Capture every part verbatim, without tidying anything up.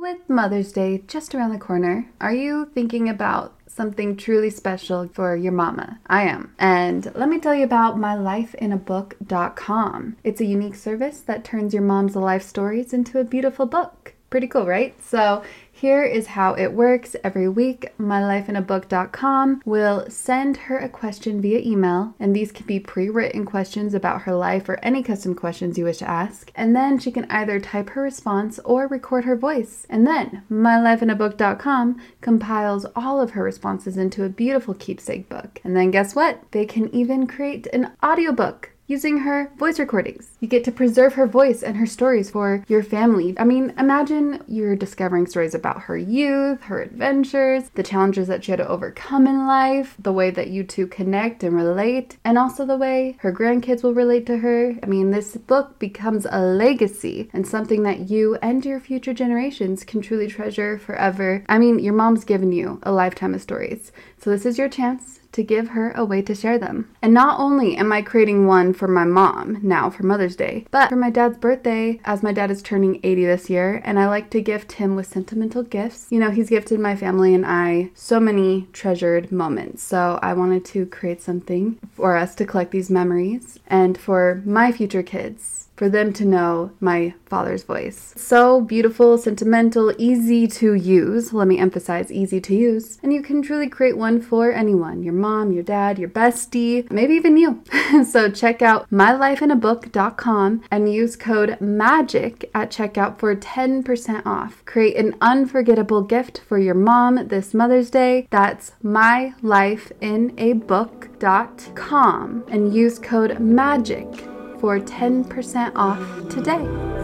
With Mother's Day just around the corner, are you thinking about something truly special for your mama? I am. And let me tell you about my life in a book dot com. It's a unique service that turns your mom's life stories into a beautiful book. Pretty cool, right? So here is how it works. Every week, my life in a book dot com will send her a question via email, and these can be pre-written questions about her life or any custom questions you wish to ask. And then she can either type her response or record her voice. And then my life in a book dot com compiles all of her responses into a beautiful keepsake book. And then guess what? They can even create an audiobook using her voice recordings. You get to preserve her voice and her stories for your family. I mean, imagine you're discovering stories about her youth, her adventures, the challenges that she had to overcome in life, the way that you two connect and relate, and also the way her grandkids will relate to her. I mean, this book becomes a legacy and something that you and your future generations can truly treasure forever. I mean, your mom's given you a lifetime of stories, so this is your chance to give her a way to share them. And not only am I creating one for my mom now for Mother's Day, but for my dad's birthday, as my dad is turning eighty this year, and I like to gift him with sentimental gifts. You know, he's gifted my family and I so many treasured moments. So I wanted to create something for us to collect these memories and for my future kids, for them to know my father's voice. So beautiful, sentimental, easy to use. Let me emphasize easy to use. And you can truly create one for anyone, your mom, your dad, your bestie, maybe even you. So check out my life in a book dot com and use code MAGIC at checkout for ten percent off. Create an unforgettable gift for your mom this Mother's Day. That's my life in a book dot com and use code MAGIC for ten percent off today.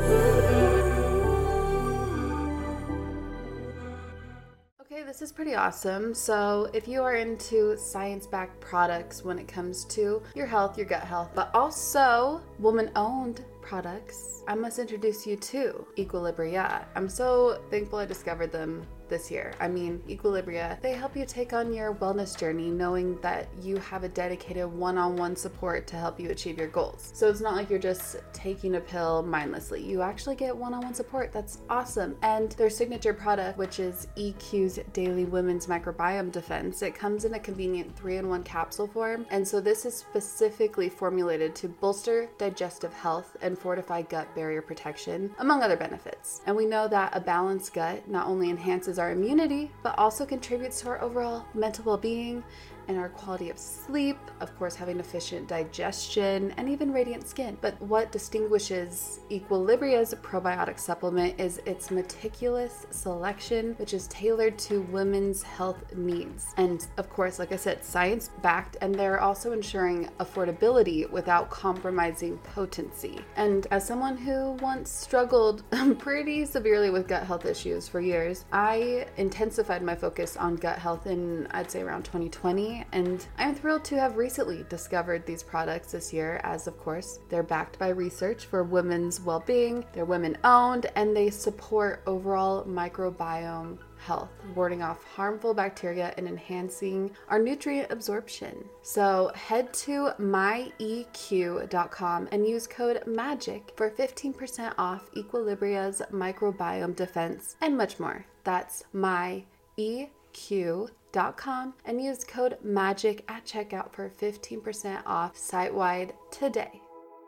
Okay, this is pretty awesome. So if you are into science-backed products when it comes to your health, your gut health, but also woman-owned products, I must introduce you to Equilibria. I'm so thankful I discovered them this year. I mean, Equilibria, they help you take on your wellness journey knowing that you have a dedicated one-on-one support to help you achieve your goals. So it's not like you're just taking a pill mindlessly. You actually get one-on-one support. That's awesome. And their signature product, which is E Q's Daily Women's Microbiome Defense, it comes in a convenient three-in-one capsule form. And so this is specifically formulated to bolster digestive health and fortify gut barrier protection, among other benefits. And we know that a balanced gut not only enhances our immunity, but also contributes to our overall mental well-being and our quality of sleep, of course having efficient digestion and even radiant skin. But what distinguishes Equilibria's probiotic supplement is its meticulous selection, which is tailored to women's health needs. And of course, like I said, science-backed, and they're also ensuring affordability without compromising potency. And as someone who once struggled pretty severely with gut health issues for years, I intensified my focus on gut health in, I'd say, around twenty twenty. And I'm thrilled to have recently discovered these products this year, as of course they're backed by research for women's well-being, they're women-owned, and they support overall microbiome health, warding off harmful bacteria and enhancing our nutrient absorption. So head to my E Q dot com and use code MAGIC for fifteen percent off Equilibria's microbiome defense and much more. That's my E Q dot com and use code MAGIC at checkout for fifteen percent off site-wide today.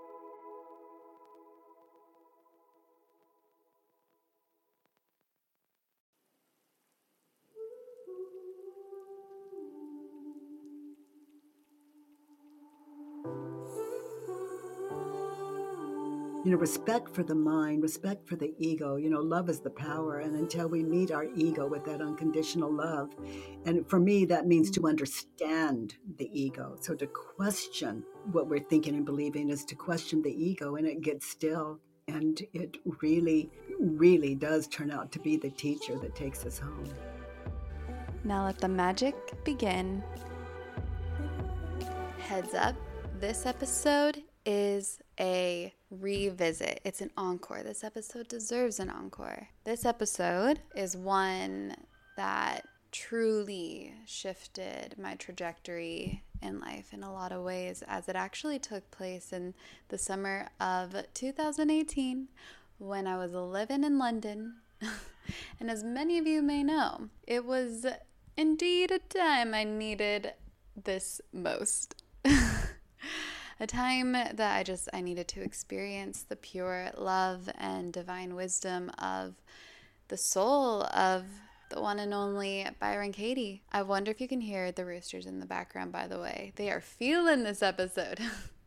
You know, respect for the mind, respect for the ego. You know, love is the power. And until we meet our ego with that unconditional love, and for me, that means to understand the ego. So to question what we're thinking and believing is to question the ego, and it gets still. And it really, really does turn out to be the teacher that takes us home. Now let the magic begin. Heads up, this episode is a revisit. It's an encore. This episode deserves an encore. This episode is one that truly shifted my trajectory in life in a lot of ways, as it actually took place in the summer of two thousand eighteen when I was living in London And as many of you may know, it was indeed a time I needed this most. A time that I just, I needed to experience the pure love and divine wisdom of the soul of the one and only Byron Katie. I wonder if you can hear the roosters in the background, by the way. They are feeling this episode.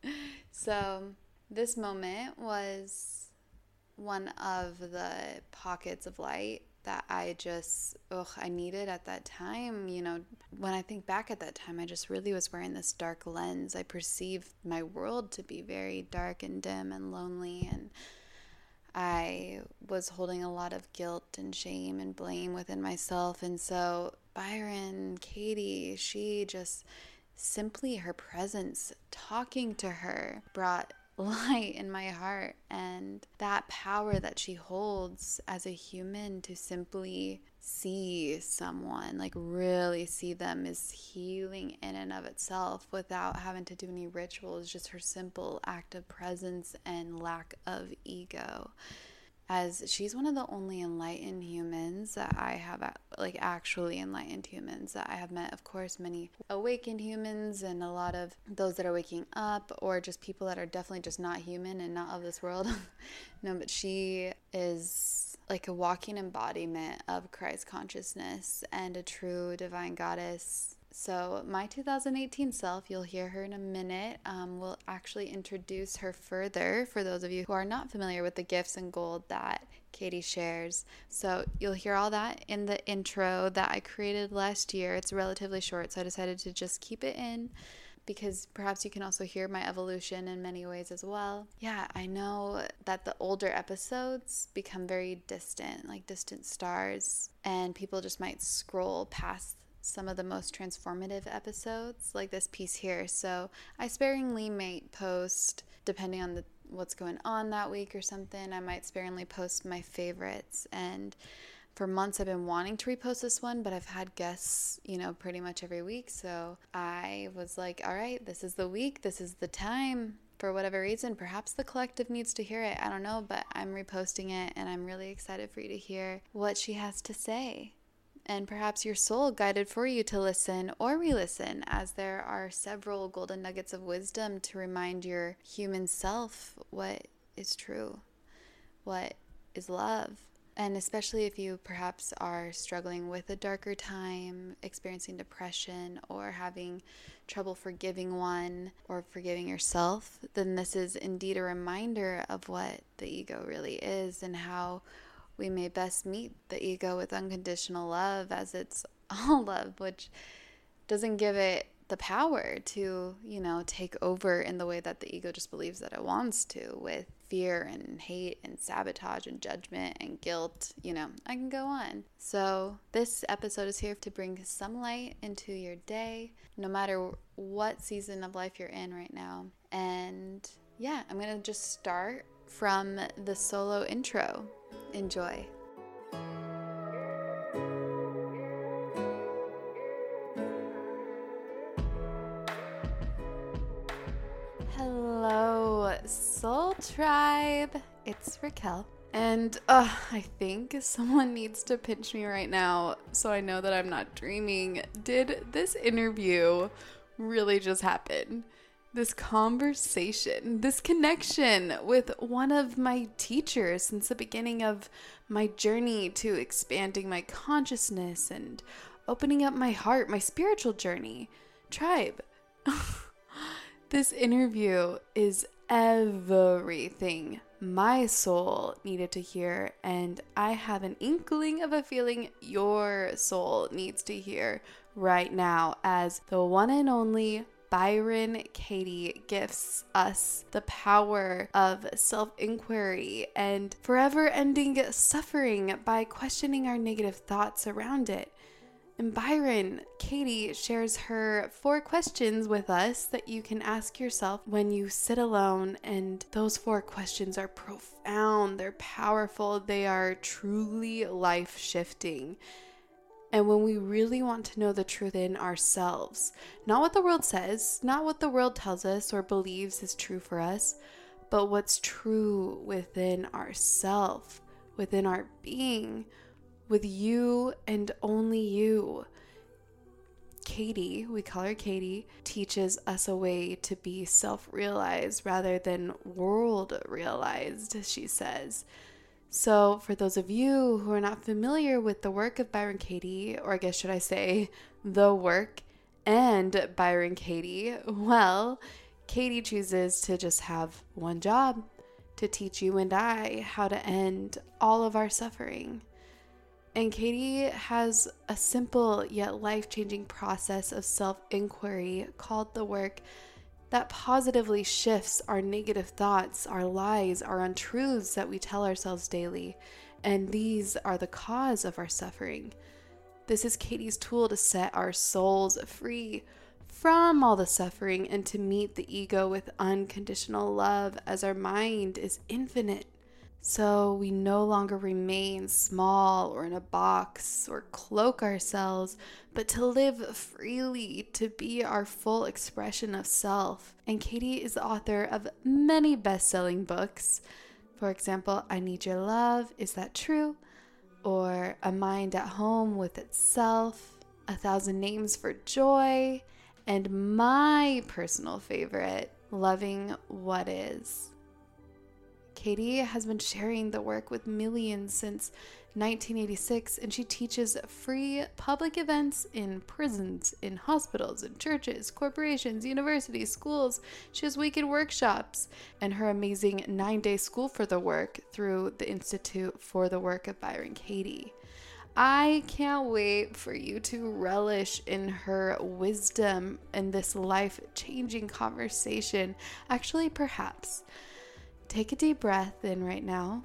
So this moment was one of the pockets of light that I just, ugh, I needed at that time. You know, when I think back at that time, I just really was wearing this dark lens. I perceived my world to be very dark and dim and lonely, and I was holding a lot of guilt and shame and blame within myself. And so Byron Katie, she just simply, her presence, talking to her, brought light in my heart, and that power that she holds as a human to simply see someone, like really see them, is healing in and of itself without having to do any rituals. Just her simple act of presence and lack of ego, as she's one of the only enlightened humans that I have, like actually enlightened humans that I have met. Of course, many awakened humans and a lot of those that are waking up, or just people that are definitely just not human and not of this world. No, but she is like a walking embodiment of Christ consciousness and a true divine goddess. So my two thousand eighteen self, you'll hear her in a minute, um, will actually introduce her further for those of you who are not familiar with the gifts and gold that Katie shares. So you'll hear all that in the intro that I created last year. It's relatively short, so I decided to just keep it in, because perhaps you can also hear my evolution in many ways as well. Yeah, I know that the older episodes become very distant, like distant stars, and people just might scroll past some of the most transformative episodes, like this piece here. So I sparingly might post, depending on the what's going on that week or something, I might sparingly post my favorites. And for months I've been wanting to repost this one, but I've had guests, you know, pretty much every week. So I was like, all right, this is the week, this is the time. For whatever reason, perhaps the collective needs to hear it. I don't know, but I'm reposting it, and I'm really excited for you to hear what she has to say. And perhaps your soul guided for you to listen or re-listen, as there are several golden nuggets of wisdom to remind your human self what is true, what is love. And especially if you perhaps are struggling with a darker time, experiencing depression, or having trouble forgiving one or forgiving yourself, then this is indeed a reminder of what the ego really is and how we may best meet the ego with unconditional love, as it's all love, which doesn't give it the power to, you know, take over in the way that the ego just believes that it wants to, with fear and hate and sabotage and judgment and guilt. You know, I can go on. So this episode is here to bring some light into your day, no matter what season of life you're in right now. And yeah, I'm going to just start from the solo intro. Enjoy. Hello, Soul Tribe. It's Raquel. And uh, I think someone needs to pinch me right now so I know that I'm not dreaming. Did this interview really just happen? This conversation, this connection with one of my teachers since the beginning of my journey to expanding my consciousness and opening up my heart, my spiritual journey. Tribe. This interview is everything my soul needed to hear, and I have an inkling of a feeling your soul needs to hear right now, as the one and only Byron Katie gifts us the power of self-inquiry and forever-ending suffering by questioning our negative thoughts around it. And Byron Katie shares her four questions with us that you can ask yourself when you sit alone, and those four questions are profound, they're powerful, they are truly life-shifting. And when we really want to know the truth in ourselves, not what the world says, not what the world tells us or believes is true for us, but what's true within ourselves, within our being, with you and only you. Katie, we call her Katie, teaches us a way to be self-realized rather than world-realized, she says. So for those of you who are not familiar with the work of Byron Katie, or I guess should I say the work and Byron Katie, well, Katie chooses to just have one job, to teach you and I how to end all of our suffering. And Katie has a simple yet life-changing process of self-inquiry called the work that positively shifts our negative thoughts, our lies, our untruths that we tell ourselves daily. And these are the cause of our suffering. This is Katie's tool to set our souls free from all the suffering and to meet the ego with unconditional love, as our mind is infinite. So we no longer remain small or in a box or cloak ourselves, but to live freely, to be our full expression of self. And Katie is the author of many best-selling books. For example, I Need Your Love, Is That True? Or A Mind at Home with Itself, A Thousand Names for Joy, and my personal favorite, Loving What Is. Katie has been sharing the work with millions since nineteen eighty-six, and she teaches free public events in prisons, in hospitals, in churches, corporations, universities, schools. She has weekend workshops and her amazing nine-day school for the work through the Institute for the Work of Byron Katie. I can't wait for you to relish in her wisdom in this life-changing conversation. Actually, perhaps take a deep breath in right now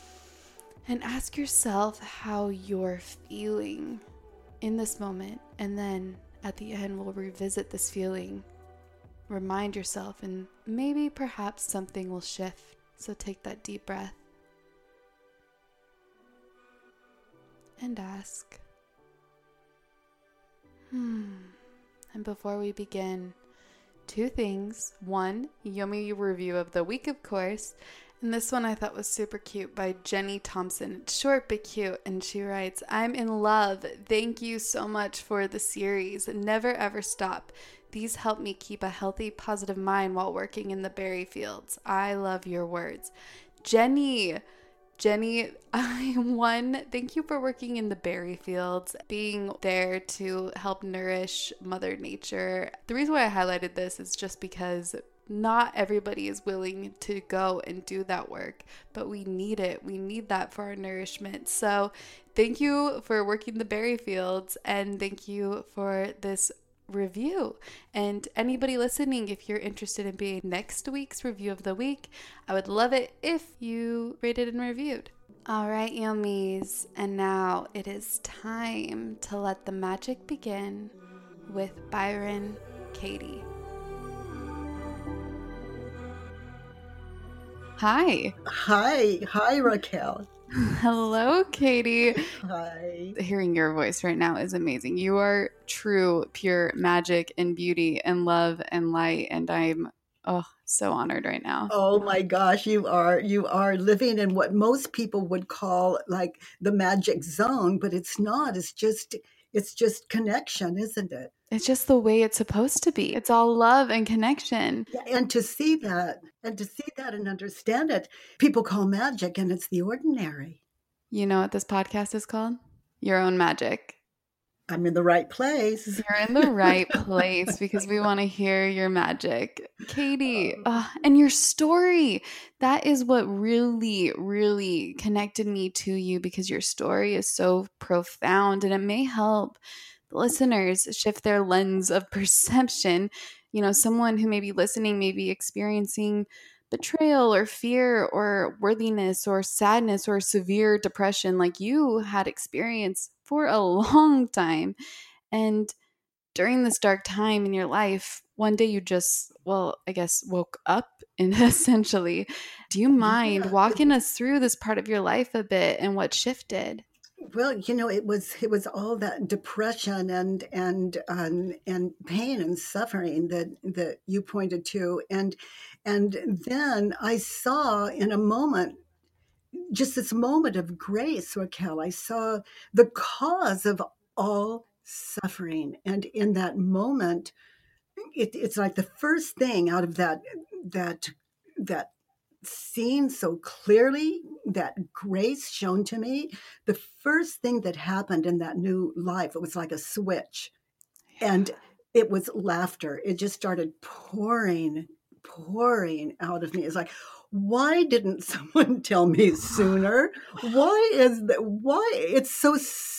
and ask yourself how you're feeling in this moment. And then at the end, we'll revisit this feeling. Remind yourself, and maybe perhaps something will shift. So take that deep breath and ask. Hmm. And before we begin, two things. One, yummy review of the week, of course. And this one I thought was super cute by Jenny Thompson. It's short but cute. And she writes, I'm in love. Thank you so much for the series. Never ever stop. These help me keep a healthy, positive mind while working in the berry fields. I love your words. Jenny, Jenny, I one, thank you for working in the berry fields, being there to help nourish Mother Nature. The reason why I highlighted this is just because not everybody is willing to go and do that work, but we need it. We need that for our nourishment. So thank you for working the berry fields, and thank you for this review. And anybody listening, if you're interested in being next week's review of the week, I would love it if you rated and reviewed. All right, yummies, and now it is time to let the magic begin with Byron Katie. Hi. Hi. Hi, Raquel. Hello, Katie. Hi. Hearing your voice right now is amazing. You are true, pure magic and beauty and love and light. And I'm oh so honored right now. Oh my gosh, you are you are living in what most people would call like the magic zone, but it's not. It's just it's just connection, isn't it? It's just the way it's supposed to be. It's all love and connection. Yeah, and to see that and to see that and understand it, people call magic, and it's the ordinary. You know what this podcast is called? Your Own Magic. I'm in the right place. You're in the right place because we want to hear your magic. Katie, uh, and your story. That is what really, really connected me to you, because your story is so profound, and it may help listeners shift their lens of perception. You know, someone who may be listening may be experiencing betrayal or fear or worthiness or sadness or severe depression like you had experienced for a long time. And during this dark time in your life, one day you just, well, I guess woke up and essentially. Do you mind Yeah. walking us through this part of your life a bit and what shifted? Well, you know, it was it was all that depression and and um, and pain and suffering that that you pointed to, and and then I saw in a moment just this moment of grace, Raquel. I saw the cause of all suffering. And in that moment, it, it's like the first thing out of that, that, that seen so clearly, that grace shown to me, the first thing that happened in that new life, it was like a switch. Yeah. And it was laughter. It just started pouring, pouring out of me. It's like, why didn't someone tell me sooner? Why is that? Why? It's so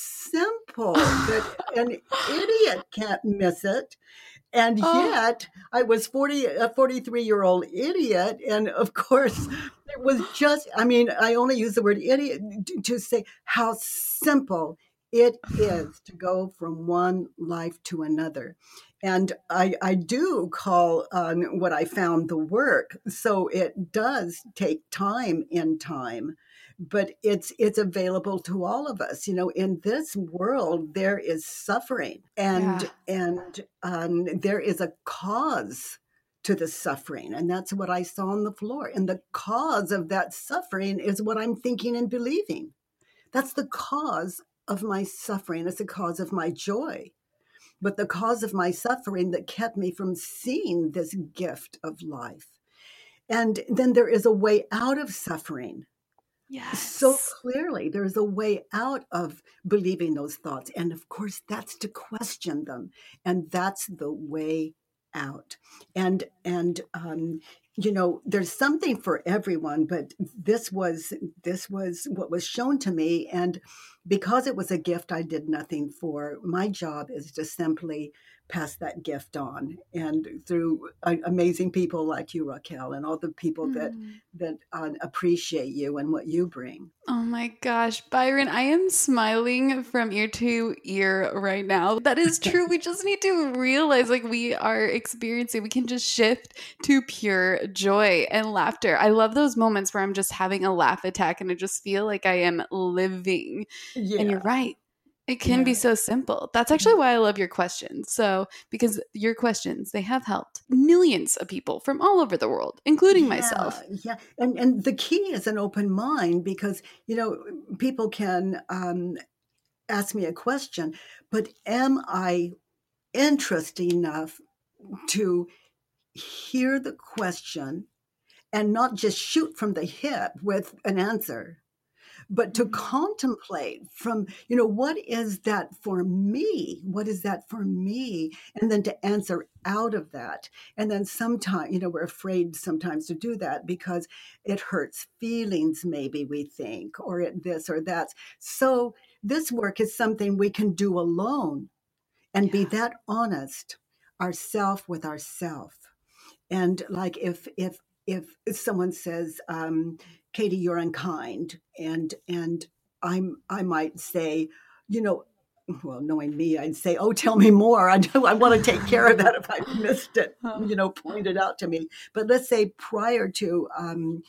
simple that an idiot can't miss it. And yet I was forty, a forty-three year old idiot. And of course it was just, I mean, I only use the word idiot to say how simple it is to go from one life to another. And I, I do call on what I found the work. So it does take time in time, but it's it's available to all of us. You know, in this world, there is suffering, and yeah. and um, there is a cause to the suffering. And that's what I saw on the floor. And the cause of that suffering is what I'm thinking and believing. That's the cause of my suffering. It's the cause of my joy. But the cause of my suffering that kept me from seeing this gift of life. And then there is a way out of suffering. Yes. So clearly, there's a way out of believing those thoughts. And of course, that's to question them. And that's the way out. And, and, um, you know, there's something for everyone, but this was, this was what was shown to me. And because it was a gift I did nothing for, my job is to simply pass that gift on. And through uh, amazing people like you, Raquel, and all the people mm. that that uh, appreciate you and what you bring. Oh my gosh, Byron, I am smiling from ear to ear right now. That is true. We just need to realize, like, we are experiencing, we can just shift to pure joy and laughter. I love those moments where I'm just having a laugh attack and I just feel like I am living. Yeah. And you're right. It can yeah. be so simple. That's actually why I love your questions. So, because your questions, they have helped millions of people from all over the world, including yeah, myself. Yeah. And and the key is an open mind, because, you know, people can um, ask me a question, but am I interested enough to hear the question and not just shoot from the hip with an answer? But to contemplate from, you know, what is that for me? What is that for me? And then to answer out of that. And then sometimes, you know, we're afraid sometimes to do that because it hurts feelings, maybe we think, or it, this or that. So this work is something we can do alone and yeah. be that honest ourself with ourself. And like if, if, if someone says, um, Katie, you're unkind. And and I'm I might say, you know, well, knowing me, I'd say, oh, tell me more. I do I want to take care of that if I missed it, you know, point it out to me. But let's say prior to um,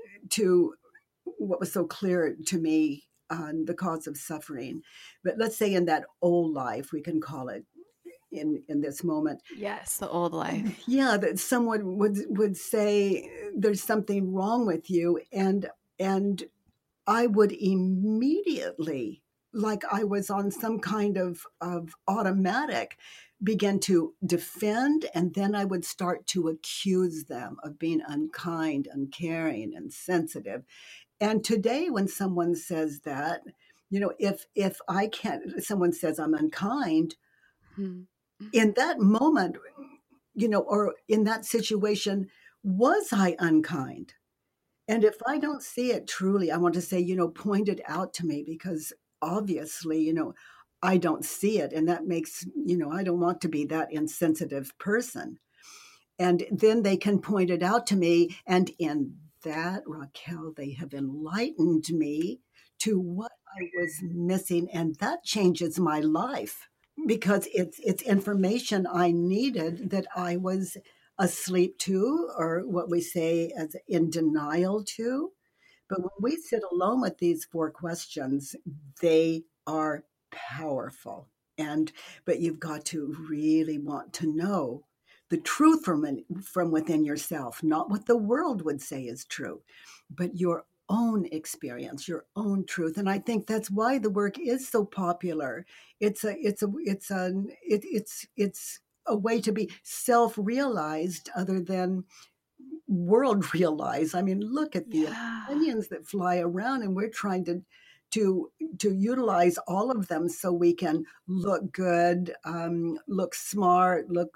to what was so clear to me on the cause of suffering, but let's say in that old life, we can call it, in in this moment. Yes, the old life. Yeah, that someone would would say there's something wrong with you, and and I would immediately, like I was on some kind of of automatic, begin to defend, and then I would start to accuse them of being unkind, uncaring, and sensitive. And today, when someone says that, you know, if if I can't, someone says I'm unkind. Hmm. In that moment, you know, or in that situation, was I unkind? And if I don't see it truly, I want to say, you know, point it out to me, because obviously, you know, I don't see it. And that makes, you know, I don't want to be that insensitive person. And then they can point it out to me. And in that, Raquel, they have enlightened me to what I was missing. And that changes my life. Because it's it's information I needed that I was asleep to, or what we say as in denial to. But when we sit alone with these four questions, they are powerful. And but you've got to really want to know the truth from from within yourself, not what the world would say is true, but your own experience, your own truth. And I think that's why the work is so popular. It's a, it's a, it's a, it, it's, it's a way to be self-realized other than world realized. I mean, look at the Yeah. opinions that fly around, and we're trying to, to, to utilize all of them so we can look good, um, look smart, look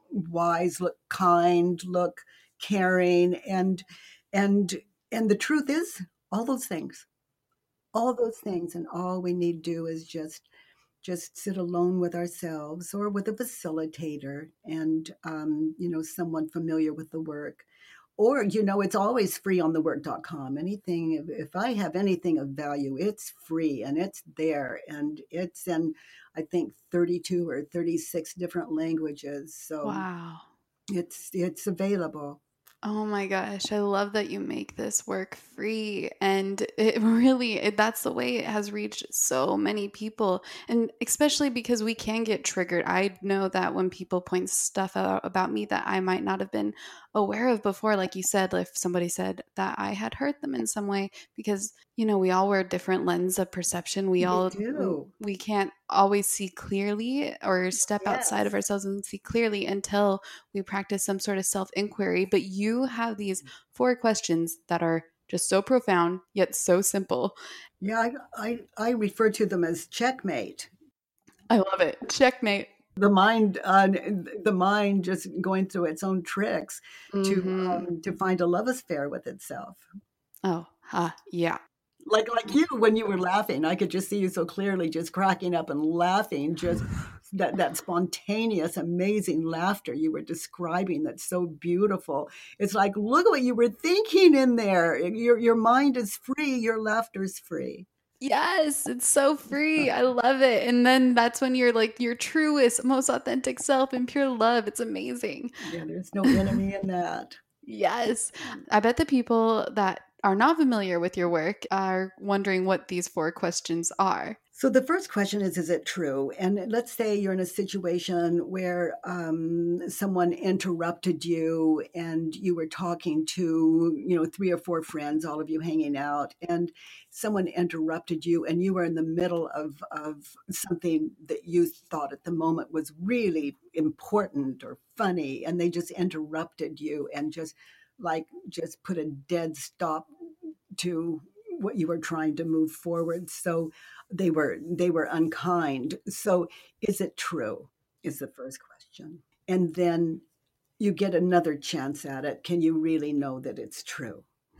wise, look kind, look caring, and, and, and the truth is all those things, all those things. And all we need to do is just just sit alone with ourselves or with a facilitator and um, you know, someone familiar with the work. Or, you know, it's always free on the work dot com. Anything, if, if I have anything of value, it's free and it's there, and it's in, I think, thirty-two or thirty-six different languages. So Wow. it's it's available. Oh my gosh, I love that you make this work free. And it really, it, that's the way it has reached so many people. And especially because we can get triggered. I know that when people point stuff out about me that I might not have been aware of before, like you said, if somebody said that I had hurt them in some way, because, you know, we all wear different lens of perception. We We all, do. we can't always see clearly or step outside Yes. of ourselves and see clearly until we practice some sort of self-inquiry. But you have these four questions that are just so profound yet so simple. Yeah, I, I, I refer to them as checkmate. I love it. Checkmate. The mind, uh, the mind just going through its own tricks to Mm-hmm. um, to find a love affair with itself. Oh, uh, yeah. Like like you, when you were laughing, I could just see you so clearly, just cracking up and laughing, just that that spontaneous, amazing laughter you were describing. That's so beautiful. It's like, look at what you were thinking in there. Your your mind is free. Your laughter's free. Yes, it's so free. I love it. And then that's when you're like your truest, most authentic self in pure love. It's amazing. Yeah, there's no enemy in that. Yes. I bet the people that are not familiar with your work are wondering what these four questions are. So the first question is, is it true? And let's say you're in a situation where um, someone interrupted you and you were talking to, you know, three or four friends, all of you hanging out, and someone interrupted you and you were in the middle of, of something that you thought at the moment was really important or funny, and they just interrupted you and just like just put a dead stop to what you were trying to move forward. So they were they were unkind. So is it true? Is the first question. And then you get another chance at it. Can you really know that it's true?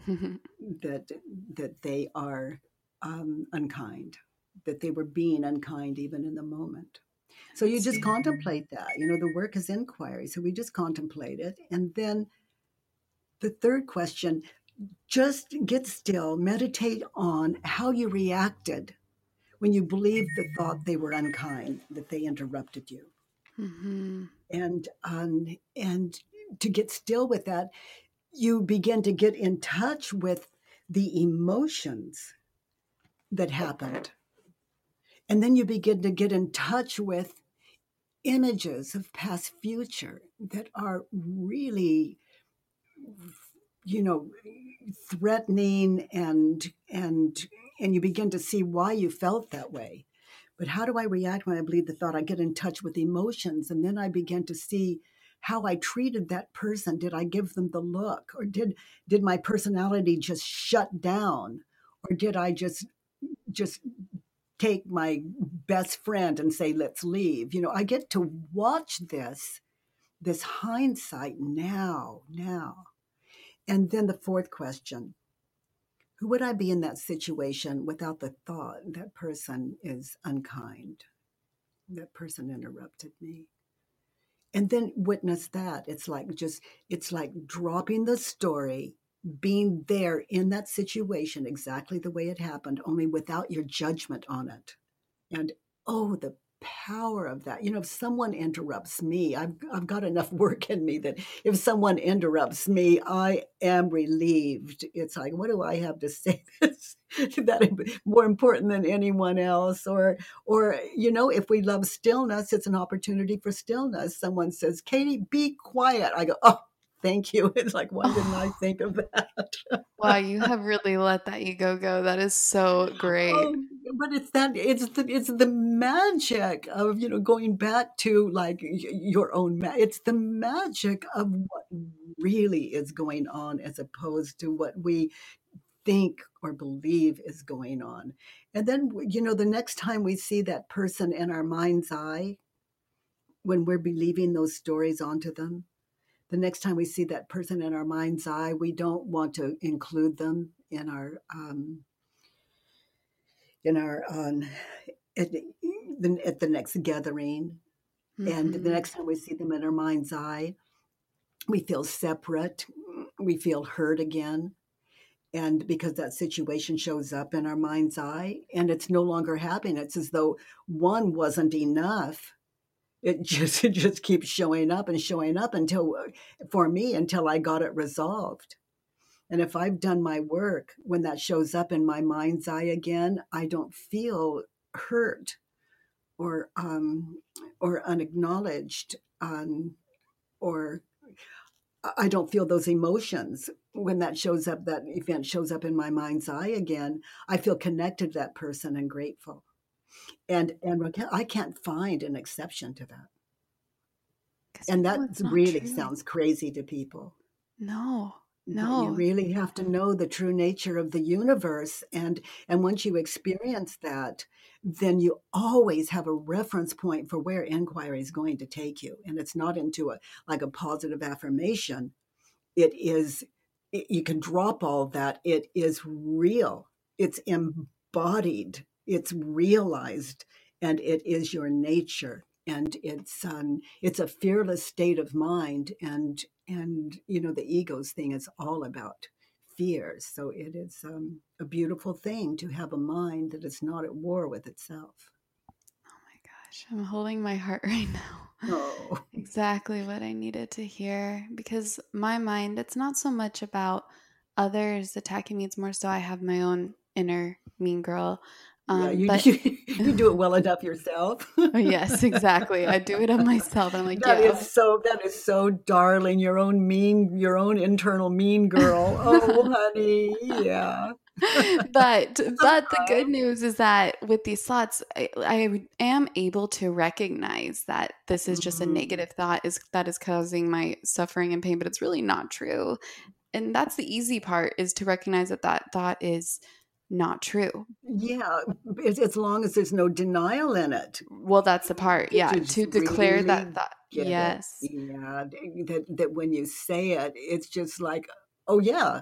that that they are um, unkind, that they were being unkind even in the moment. So you just contemplate that. You know, the work is inquiry. So we just contemplate it. And then the third question, just get still, meditate on how you reacted when you believed the thought they were unkind, that they interrupted you. Mm-hmm. And um, and to get still with that, you begin to get in touch with the emotions that happened. And then you begin to get in touch with images of past future that are really, you know, threatening, and and and you begin to see why you felt that way. But how do I react when I believe the thought? I get in touch with emotions, and then I begin to see how I treated that person. Did I give them the look, or did did my personality just shut down, or did I just just take my best friend and say, let's leave? You know, I get to watch this this hindsight now now. And then the fourth question, who would I be in that situation without the thought that person is unkind? That person interrupted me. And then witness that. It's like just, it's like dropping the story, being there in that situation exactly the way it happened, only without your judgment on it. And oh, the power of that. You know, if someone interrupts me, I've, I've got enough work in me that if someone interrupts me, I am relieved. It's like, what do I have to say that's that more important than anyone else? Or, or, you know, if we love stillness, it's an opportunity for stillness. Someone says, Katie, be quiet. I go, oh, Thank you. It's like, why didn't I Oh, think of that? wow, you have really let that ego go. That is so great. Oh, but it's that it's the it's the magic of, you know, going back to like y- your own ma- it's the magic of what really is going on as opposed to what we think or believe is going on. And then, you know, the next time we see that person in our mind's eye, when we're believing those stories onto them, the next time we see that person in our mind's eye, we don't want to include them in our um, in our um, at, the, at the next gathering. And the Hmm. next time we see them in our mind's eye, we feel separate, we feel hurt again. And because that situation shows up in our mind's eye and it's no longer happening, it's as though one wasn't enough. It just it just keeps showing up and showing up until, for me, until I got it resolved. And if I've done my work, when that shows up in my mind's eye again, I don't feel hurt or um, or unacknowledged, um, or I don't feel those emotions when that shows up. That event shows up in my mind's eye again. I feel connected to that person and grateful. And and Raquel, I can't find an exception to that. Because And we know that it's not really true. sounds crazy to people. No, But you no. really have to know the true nature of the universe, and and once you experience that, then you always have a reference point for where inquiry is going to take you, and it's not into a like a positive affirmation. It is it, you can drop all that. It is real, it's embodied, it's realized, and it is your nature. And it's um it's a fearless state of mind. And and you know, the ego's thing is all about fear. So it is um, a beautiful thing to have a mind that is not at war with itself. Oh my gosh, I'm holding my heart right now. Oh. Exactly what I needed to hear because my mind, it's not so much about others attacking me, it's more so I have my own inner mean girl. Yeah, Um, you but you, you do it well enough yourself. yes, exactly. I do it on myself. And I'm like, That yeah, is so that is so darling, your own mean your own internal mean girl. Oh, honey, yeah. but It's a but the good vibe. news is that with these thoughts I, I am able to recognize that this is just a Mhm. negative thought is that is causing my suffering and pain, but it's really not true. And that's the easy part, is to recognize that that thought is not true. Yeah, as as long as there's no denial in it. Well, that's the part, Did yeah, you to just declare that really thought. get it? Yes. Yeah, that that when you say it, it's just like, "Oh, yeah."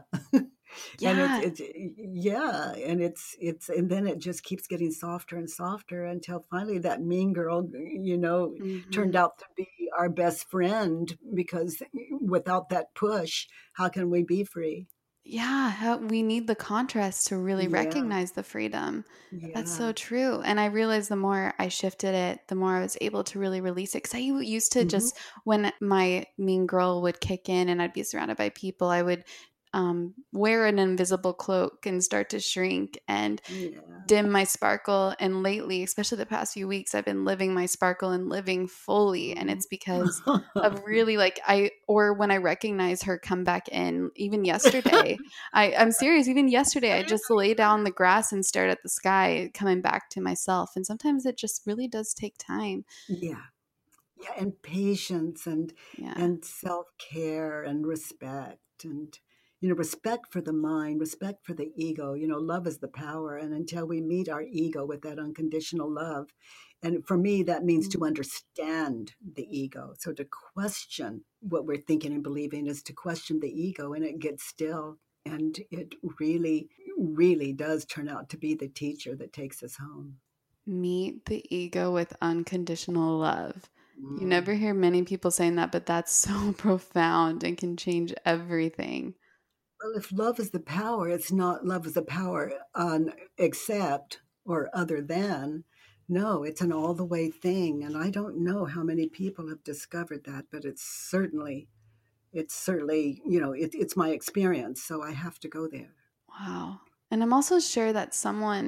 And it's Yeah. it's yeah, and it's it's and then it just keeps getting softer and softer until finally that mean girl, you know, turned Hmm. out to be our best friend, because without that push, how can we be free? Yeah, how, we need the contrast to really Yeah, recognize the freedom. That's so yeah. true. And I realized the more I shifted it, the more I was able to really release it. Because I used to Mhm. just, when my mean girl would kick in and I'd be surrounded by people, I would um, wear an invisible cloak and start to shrink and Yeah. dim my sparkle. And lately, especially the past few weeks, I've been living my sparkle and living fully. And Mhm. it's because of really like I, or when I recognize her come back in, even yesterday, I, I'm serious. Even yesterday, I just lay down on the grass and stared at the sky, coming back to myself. And sometimes it just really does take time. Yeah. Yeah, and patience and Yeah. and self-care and respect, and you know, respect for the mind, respect for the ego. You know, love is the power, and until we meet our ego with that unconditional love, and for me that means to Mm. understand the ego. So to question what we're thinking and believing is to question the ego, and it gets still, and it really really does turn out to be the teacher that takes us home. Meet the ego with unconditional love. You never Mm. hear many people saying that, but that's so profound and can change everything. Well, if love is the power, it's not love is the power on except or other than. No, it's an all the way thing. And I don't know how many people have discovered that, but it's certainly, it's certainly, you know, it, it's my experience. So I have to go there. Wow. And I'm also sure that someone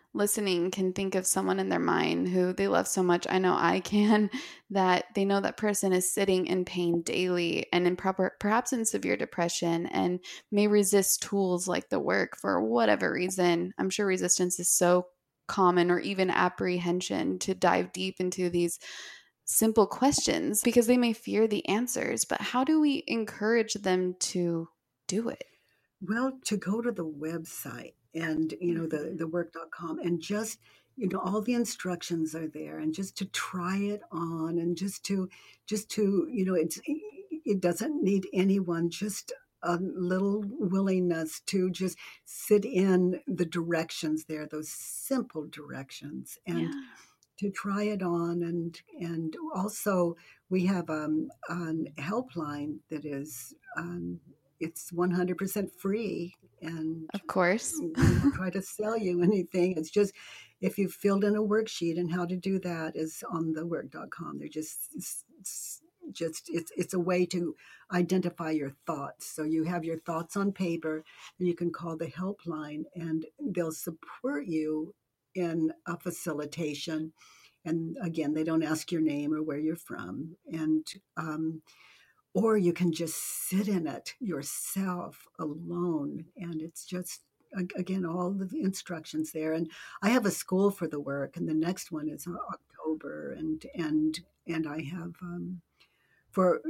listening can think of someone in their mind who they love so much, I know I can, that they know that person is sitting in pain daily and in proper, perhaps in severe depression, and may resist tools like the work for whatever reason. I'm sure resistance is so common, or even apprehension to dive deep into these simple questions because they may fear the answers. But how do we encourage them to do it? Well, to go to the website and, you know, the, the work dot com and just, you know, all the instructions are there, and just to try it on, and just to, just to, you know, it's, it doesn't need anyone, just a little willingness to just sit in the directions there, those simple directions, and Yeah. to try it on. And, and also we have um, a helpline that is, um, it's one hundred percent free, and Of course. we don't try to sell you anything. It's just, if you filled in a worksheet, and how to do that is on the work dot com. They're just, it's, it's just, it's, it's a way to identify your thoughts. So you have your thoughts on paper, and you can call the helpline, and they'll support you in a facilitation. And again, they don't ask your name or where you're from. And, um, or you can just sit in it yourself alone. And it's just, again, all the instructions there. And I have a school for the work, and the next one is October. And, and, and I have, um, for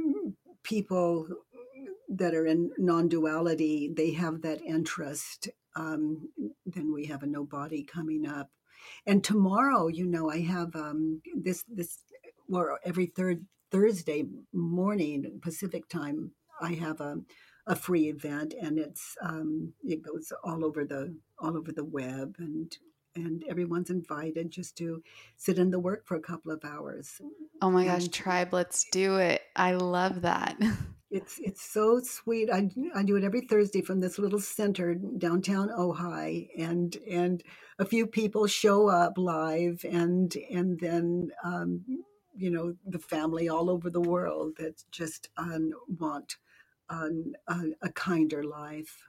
people that are in non-duality, they have that interest. Um, then we have a no body coming up. And tomorrow, you know, I have um, this, this, or every third Thursday morning Pacific time, I have a, a free event, and it's um, it goes all over the all over the web, and and everyone's invited just to sit in the work for a couple of hours. Oh my gosh, And tribe, let's do it. I love that. it's it's so sweet. I, I do it every Thursday from this little center downtown Ojai, and and a few people show up live, and and then um, you know, the family all over the world that just um, want um, a, a kinder life.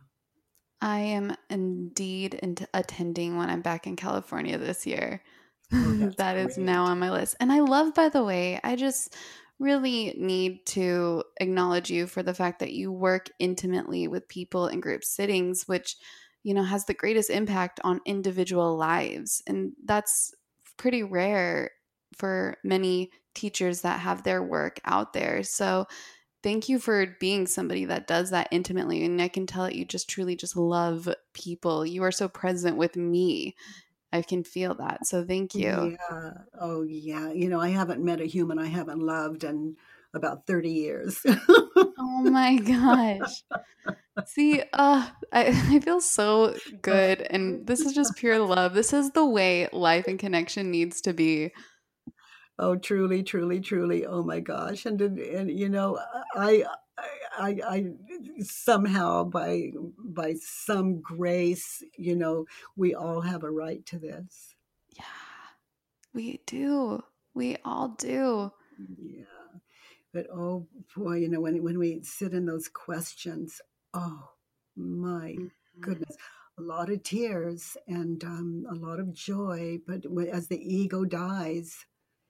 I am indeed in- attending when I'm back in California this year. Oh, that's That is now great. on my list. And I love, by the way, I just really need to acknowledge you for the fact that you work intimately with people in group sittings, which, you know, has the greatest impact on individual lives. And that's pretty rare for many teachers that have their work out there. So thank you for being somebody that does that intimately. And I can tell that you just truly just love people. You are so present with me. I can feel that. So thank you. Yeah. Oh, yeah. You know, I haven't met a human I haven't loved in about thirty years. Oh my gosh. See, uh, I, I feel so good. And this is just pure love. This is the way life and connection needs to be. Oh, truly, truly, truly. Oh my gosh. And, and, and you know, I, I, I, somehow by, by some grace, you know, we all have a right to this. Yeah, we do. We all do. Yeah. But oh boy, you know, when, when we sit in those questions, oh my Mhm. goodness, a lot of tears, and um, a lot of joy. But as the ego dies,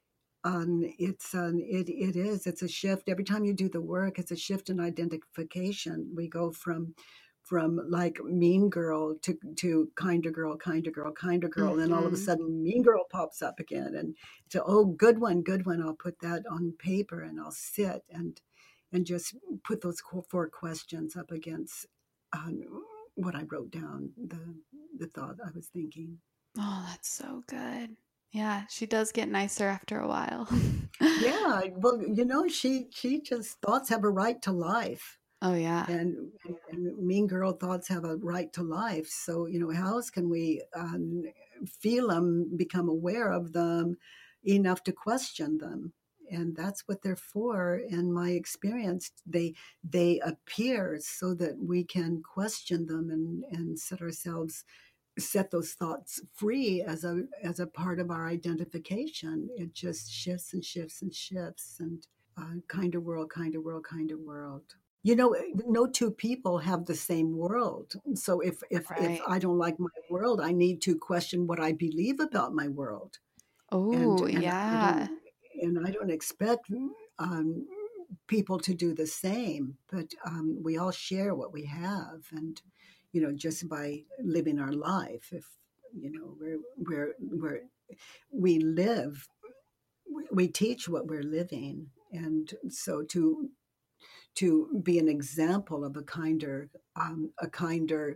um, it's um, it it is it's a shift. Every time you do the work, it's a shift in identification. We go from from like mean girl to to kinder girl, kinder girl, kinder girl, and then all of a Mhm. sudden mean girl pops up again, and to, oh, good one, good one. I'll put that on paper, and I'll sit and and just put those four questions up against um, what I wrote down, the the thought I was thinking. Oh, that's so good. Yeah, she does get nicer after a while. Yeah, well, you know, she she just, thoughts have a right to life, Oh, yeah. and, and mean girl thoughts have a right to life. So, you know, how else can we um, feel them, become aware of them enough to question them? And that's what they're for. In my experience, they they appear so that we can question them, and and set ourselves, set those thoughts free as a as a part of our identification. It just shifts and shifts and shifts, and uh, kinder world, kinder world, kinder world. You know, no two people have the same world. So if if if Right. I don't like my world, I need to question what I believe about my world. And Oh, and I don't yeah. and I don't expect um, people to do the same, but um, we all share what we have, and you know, just by living our life, if you know, we're we're we're we live, we we teach what we're living, and so to to be an example of a kinder um, a kinder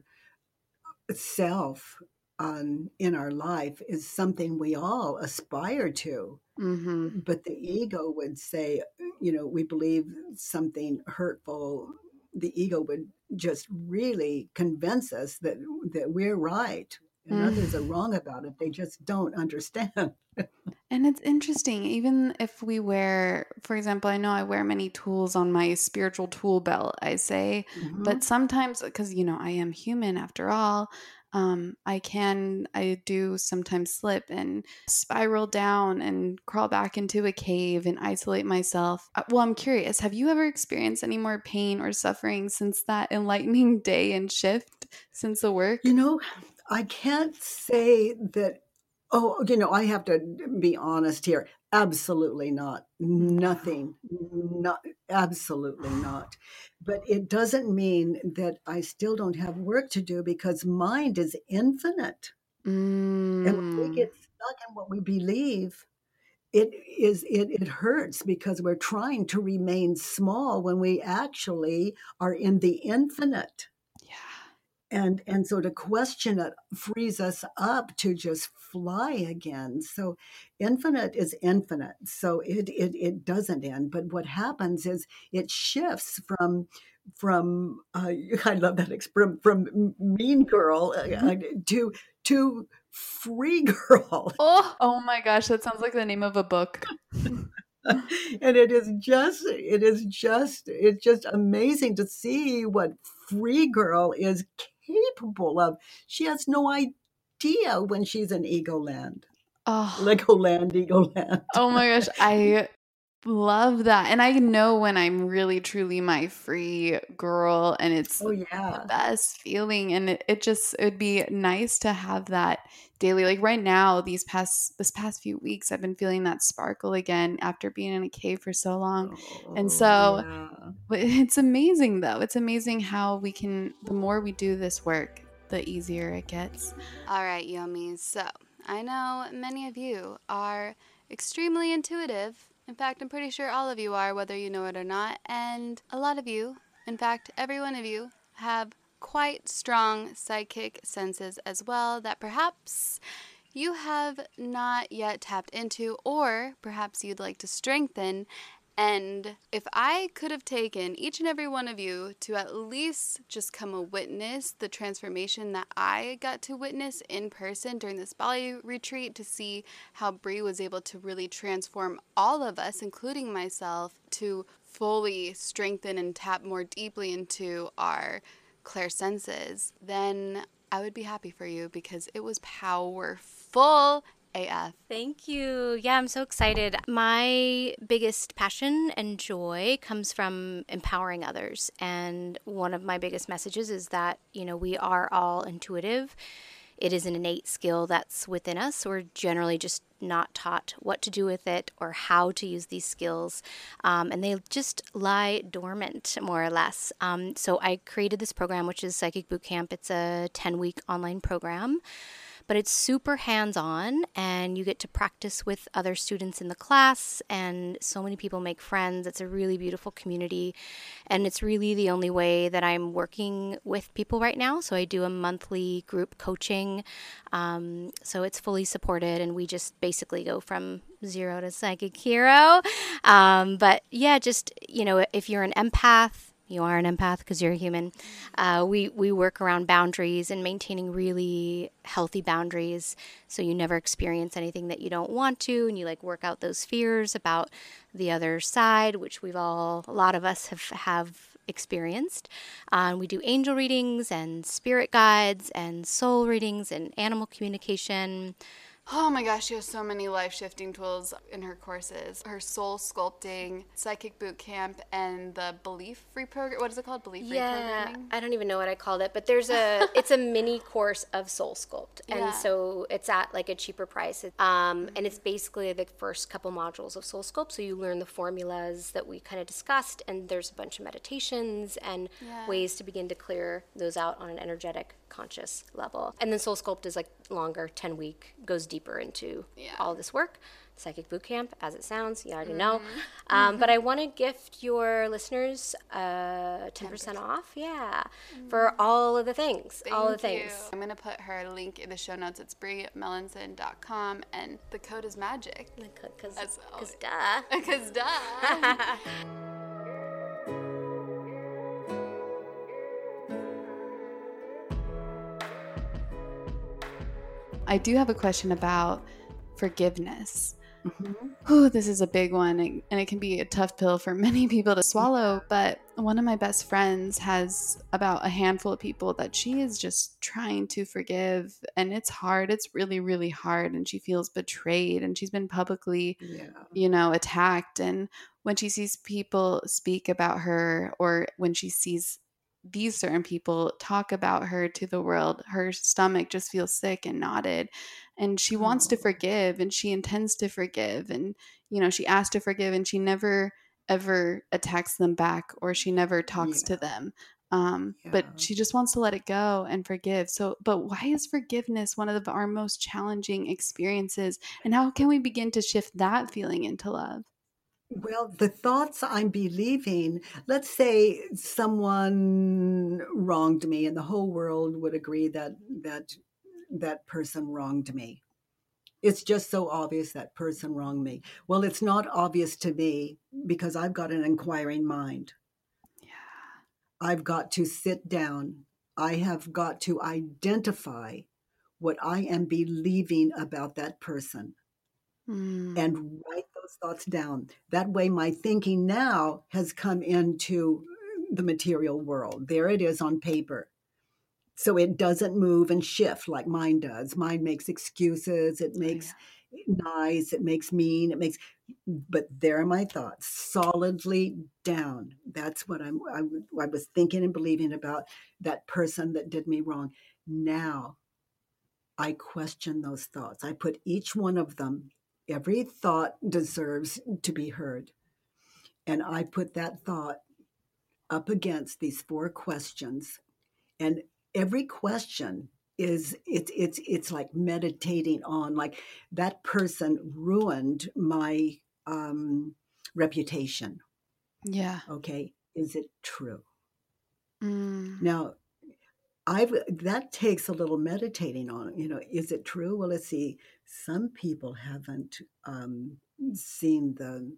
self um, in our life is something we all aspire to. Mm-hmm. But the ego would say, you know, we believe something hurtful. The ego would just really convince us that that we're right and others are wrong about it. They just don't understand. And it's interesting, even if we wear, for example, I know I wear many tools on my spiritual tool belt, I say, but Hmm. sometimes, because, you know, I am human after all, um, I can, I do sometimes slip and spiral down and crawl back into a cave and isolate myself. Uh, Well, I'm curious, have you ever experienced any more pain or suffering since that enlightening day and shift since the work? You know, I can't say that. Oh, you know, I have to be honest here. Absolutely not. Wow. Nothing. Not absolutely not. But it doesn't mean that I still don't have work to do because mind is infinite. And when we Mm. get stuck in what we believe, it is it, it hurts because we're trying to remain small when we actually are in the infinite. Yeah. And and so to question it frees us up to just fly again. So infinite is infinite, so it it, it doesn't end, but what happens is it shifts from from uh, I love that expression, from mean girl uh, uh, to to free girl. Oh, oh my gosh, that sounds like the name of a book. And it is just it is just it's just amazing to see what free girl is capable of. She has no idea when she's in ego land. Oh, Legoland, ego land. oh my gosh, I love that. And I know when I'm really truly my free girl and it's Oh the yeah. best feeling and it, it just it would be nice to have that daily. Like right now, these past this past few weeks I've been feeling that sparkle again after being in a cave for so long. And Oh so yeah. but it's amazing though. It's amazing how we can the more we do this work, the easier it gets. All right, yummies. So, I know many of you are extremely intuitive. In fact, I'm pretty sure all of you are, whether you know it or not. And a lot of you, in fact, every one of you, have quite strong psychic senses as well that perhaps you have not yet tapped into, or perhaps you'd like to strengthen. And if I could have taken each and every one of you to at least just come a witness the transformation that I got to witness in person during this Bali retreat to see how Bree was able to really transform all of us, including myself, to fully strengthen and tap more deeply into our clairsenses, then I would be happy for you because it was powerful A F. Thank you. Yeah, I'm so excited. My biggest passion and joy comes from empowering others. And one of my biggest messages is that, you know, we are all intuitive. It is an innate skill that's within us. We're generally just not taught what to do with it or how to use these skills. Um, and they just lie dormant, more or less. Um, so I created this program, which is Psychic Bootcamp. It's a ten-week online program. But it's super hands-on and you get to practice with other students in the class and so many people make friends. It's a really beautiful community and it's really the only way that I'm working with people right now. So I do a monthly group coaching. Um, so it's fully supported and we just basically go from zero to psychic hero. Um, but yeah, just, you know, if you're an empath, you are an empath because you're a human. Uh, we, we work around boundaries and maintaining really healthy boundaries so you never experience anything that you don't want to and you like work out those fears about the other side, which we've all, a lot of us have, have experienced. Uh, we do angel readings and spirit guides and soul readings and animal communication, Oh my gosh, she has so many life shifting tools in her courses. Her soul sculpting, psychic boot camp, and the belief reprogram. What is it called? Belief Yeah, reprogramming? I don't even know what I called it, but there's a it's a mini course of Soul Sculpt, and Yeah. so it's at like a cheaper price. Um, and it's basically the first couple modules of Soul Sculpt. So you learn the formulas that we kind of discussed, and there's a bunch of meditations and Yeah. ways to begin to clear those out on an energetic, conscious level. And then Soul Sculpt is like longer, ten week, goes deeper into Yeah. all this work. Psychic Boot Camp, as it sounds, you already know. Um, but I want to gift your listeners uh, ten percent off, yeah, for all of the things, all the Thank you. things. I'm going to put her link in the show notes. It's brie melanson dot com, and the code is magic. Because, As always. duh. Because duh. I do have a question about forgiveness. Mm-hmm. Oh, this is a big one, and it can be a tough pill for many people to swallow. But one of my best friends has about a handful of people that she is just trying to forgive, and it's hard. It's really, really hard, and she feels betrayed, and she's been publicly, Yeah. you know, attacked. And when she sees people speak about her, or when she sees these certain people talk about her to the world, her stomach just feels sick and knotted, and she wants to Oh. forgive, and she intends to forgive, and you know, she asked to forgive, and she never ever attacks them back, or she never talks Yeah. to them, um, Yeah. but she just wants to let it go and forgive. So but why is forgiveness one of our most challenging experiences, and how can we begin to shift that feeling into love? Well, the thoughts I'm believing, let's say someone wronged me and the whole world would agree that that that person wronged me. It's just so obvious that person wronged me. Well, it's not obvious to me because I've got an inquiring mind. Yeah. I've got to sit down. I have got to identify what I am believing about that person Mm. and write those thoughts down. That way, my thinking now has come into the material world. There it is on paper. So it doesn't move and shift like mine does. Mine makes excuses. It makes nice. It makes mean. It makes, but there are my thoughts solidly down. That's what I'm, I, I was thinking and believing about that person that did me wrong. Now I question those thoughts. I put each one of them, every thought deserves to be heard. And I put that thought up against these four questions. And every question is it's it's it's like meditating on, like, that person ruined my um, reputation. Yeah. Okay, is it true? Mm. Now, I've that takes a little meditating on. You know, is it true? Well, let's see. Some people haven't um, seen the,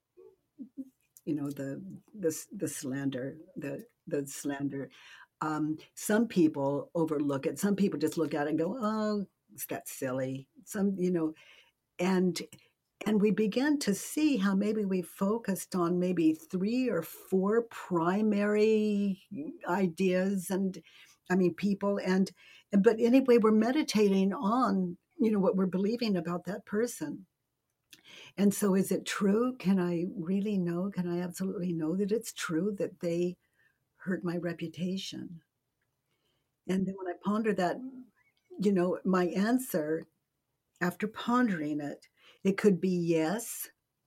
you know, the the the slander, the the slander. Um, some people overlook it. Some people just look at it and go, "Oh, it's that silly." Some, you know, and and we begin to see how maybe we focused on maybe three or four primary ideas, and I mean people, and but anyway, we're meditating on, you know, what we're believing about that person. And so, is it true? Can I really know? Can I absolutely know that it's true that they hurt my reputation? And then when I ponder that, you know, my answer after pondering it, it could be yes,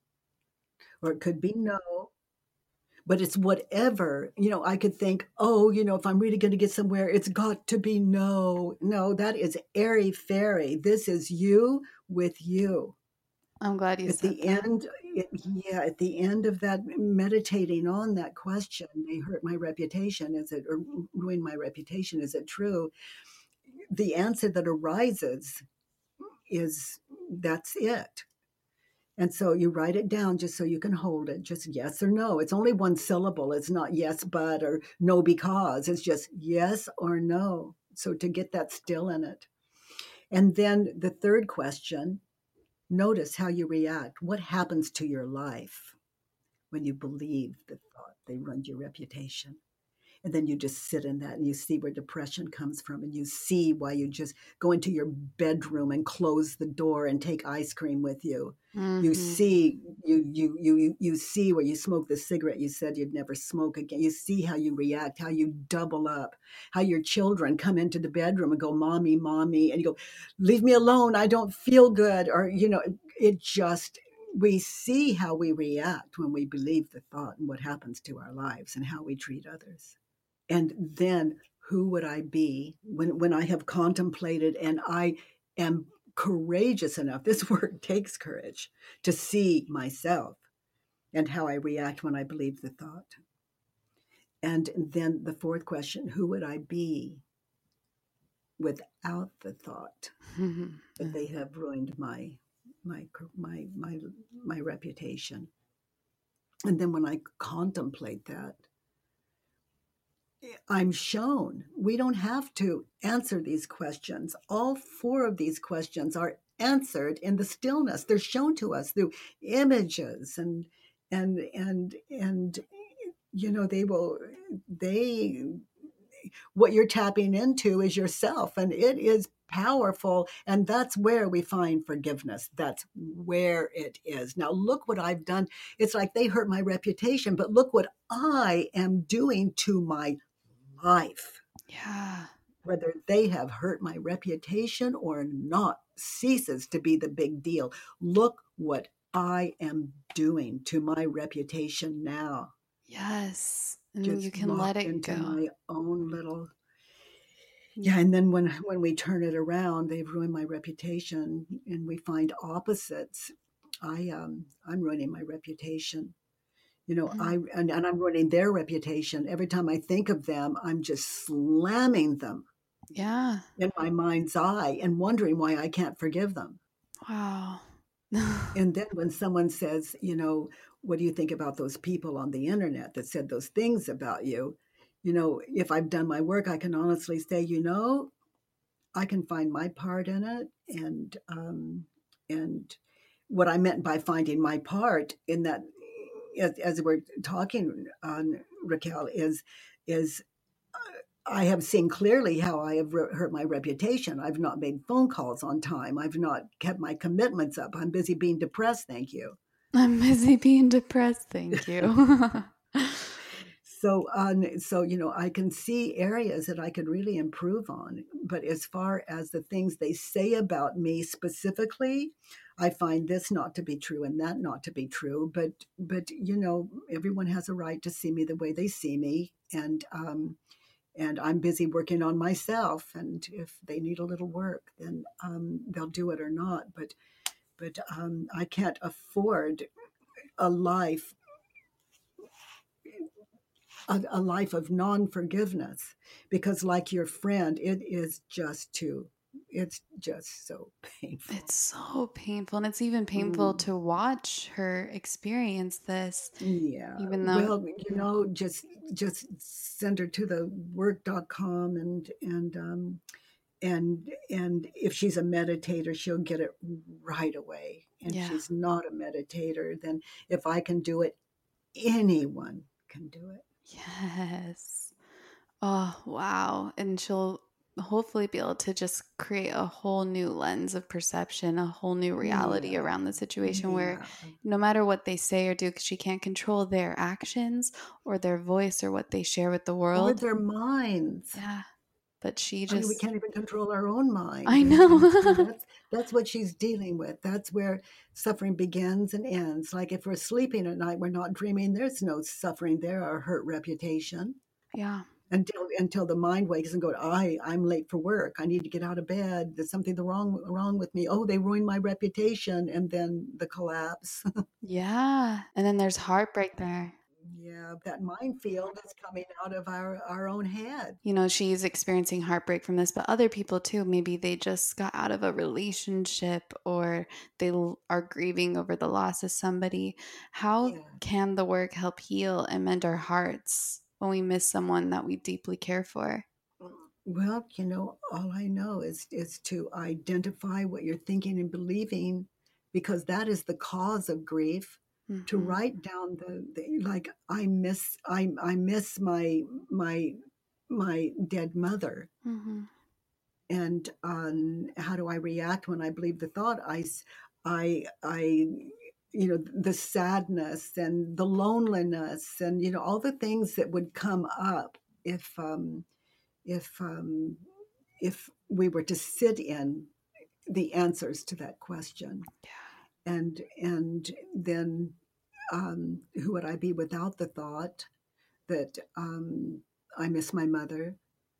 or it could be no, but it's whatever. You know, I could think, oh, you know, if I'm really going to get somewhere, it's got to be no. No, that is airy fairy. This is you with you. I'm glad you At said the that. end, it, yeah, at the end of that, meditating on that question, they hurt my reputation. Is it, or ruin my reputation? Is it true? The answer that arises is that's it. And so you write it down just so you can hold it, just yes or no. It's only one syllable. It's not yes, but, or no, because. It's just yes or no. So to get that still in it. And then the third question, notice how you react. What happens to your life when you believe the thought they ruined your reputation? And then you just sit in that and you see where depression comes from, and you see why you just go into your bedroom and close the door and take ice cream with you. Mm-hmm. You see, you, you, you, you see where you smoke the cigarette you said you'd never smoke again. You see how you react, how you double up, how your children come into the bedroom and go, mommy, mommy. And you go, leave me alone. I don't feel good. Or, you know, it just, we see how we react when we believe the thought and what happens to our lives and how we treat others. And then who would I be when, when I have contemplated and I am courageous enough, this word takes courage, to see myself and how I react when I believe the thought. And then the fourth question, who would I be without the thought that they have ruined my my my my my reputation? And then when I contemplate that, I'm shown we don't have to answer these questions. All four of these questions are answered in the stillness. They're shown to us through images, and and and and you know, they will they what you're tapping into is yourself, and it is powerful. And that's where we find forgiveness. That's where it is. Now, look what I've done. It's like they hurt my reputation, but look what I am doing to my life. Yeah. Whether they have hurt my reputation or not ceases to be the big deal. Look what I am doing to my reputation now. Yes. And Just you can let it into go. my own little. Yeah. And then when, when we turn it around, they've ruined my reputation, and we find opposites. I, um, I'm ruining my reputation. You know, mm-hmm. I and, and I'm ruining their reputation. Every time I think of them, I'm just slamming them. Yeah. In my mind's eye and wondering why I can't forgive them. Wow. And then when someone says, you know, what do you think about those people on the internet that said those things about you? You know, if I've done my work, I can honestly say, you know, I can find my part in it. And, um, and what I meant by finding my part in that, as, as we're talking on, Raquel, is, is I have seen clearly how I have re- hurt my reputation. I've not made phone calls on time. I've not kept my commitments up. I'm busy being depressed. Thank you. I'm busy being depressed. Thank you. So, um, so, you know, I can see areas that I could really improve on. But as far as the things they say about me specifically, I find this not to be true and that not to be true. But, but you know, everyone has a right to see me the way they see me. And, um, and I'm busy working on myself. And if they need a little work, then um, they'll do it or not. But, but um, I can't afford a life A, a life of non-forgiveness, because like your friend, it is just too, it's just so painful. It's so painful. And it's even painful mm. to watch her experience this. Yeah. Even though, well, you know, just, just send her to the work dot com and, and, um, and, and if she's a meditator, she'll get it right away. And yeah. she's not a meditator, then if I can do it, anyone can do it. Yes. Oh, wow. And she'll hopefully be able to just create a whole new lens of perception, a whole new reality yeah. around the situation yeah. where no matter what they say or do, because she can't control their actions or their voice or what they share with the world. Or their minds. Yeah. But she just... I mean, we can't even control our own mind. I know. and, and that's, that's what she's dealing with. That's where suffering begins and ends. Like if we're sleeping at night, we're not dreaming. There's no suffering there or hurt reputation. Yeah. Until until the mind wakes and goes, I, I'm late for work. I need to get out of bed. There's something wrong, wrong with me. Oh, they ruined my reputation. And then the collapse. Yeah. And then there's heartbreak there. Yeah, that minefield is coming out of our, our own head. You know, she's experiencing heartbreak from this, but other people too, maybe they just got out of a relationship or they are grieving over the loss of somebody. How yeah. can the work help heal and mend our hearts when we miss someone that we deeply care for? Well, you know, all I know is, is to identify what you're thinking and believing, because that is the cause of grief. mm-hmm. to write down the, the like I miss I I miss my my my dead mother. Mm-hmm. And um, how do I react when I believe the thought? I, I, I, you know, the sadness and the loneliness and, you know, all the things that would come up if, um, if, um, if we were to sit in the answers to that question. Yeah. And, and then um, who would I be without the thought that um, I miss my mother?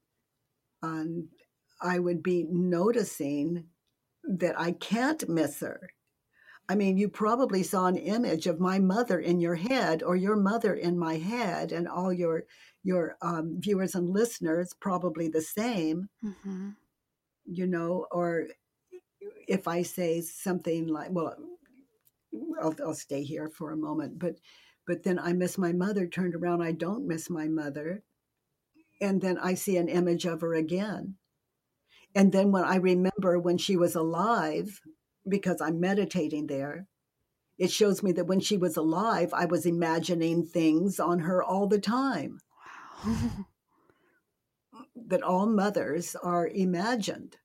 Um, I would be noticing that I can't miss her. I mean, you probably saw an image of my mother in your head or your mother in my head, and all your your um, viewers and listeners probably the same, mm-hmm. you know, or if I say something like, well, I'll, I'll stay here for a moment, but but then I miss my mother, turned around, I don't miss my mother, and then I see an image of her again. And then when I remember when she was alive, because I'm meditating there, it shows me that when she was alive, I was imagining things on her all the time. Wow. That all mothers are imagined.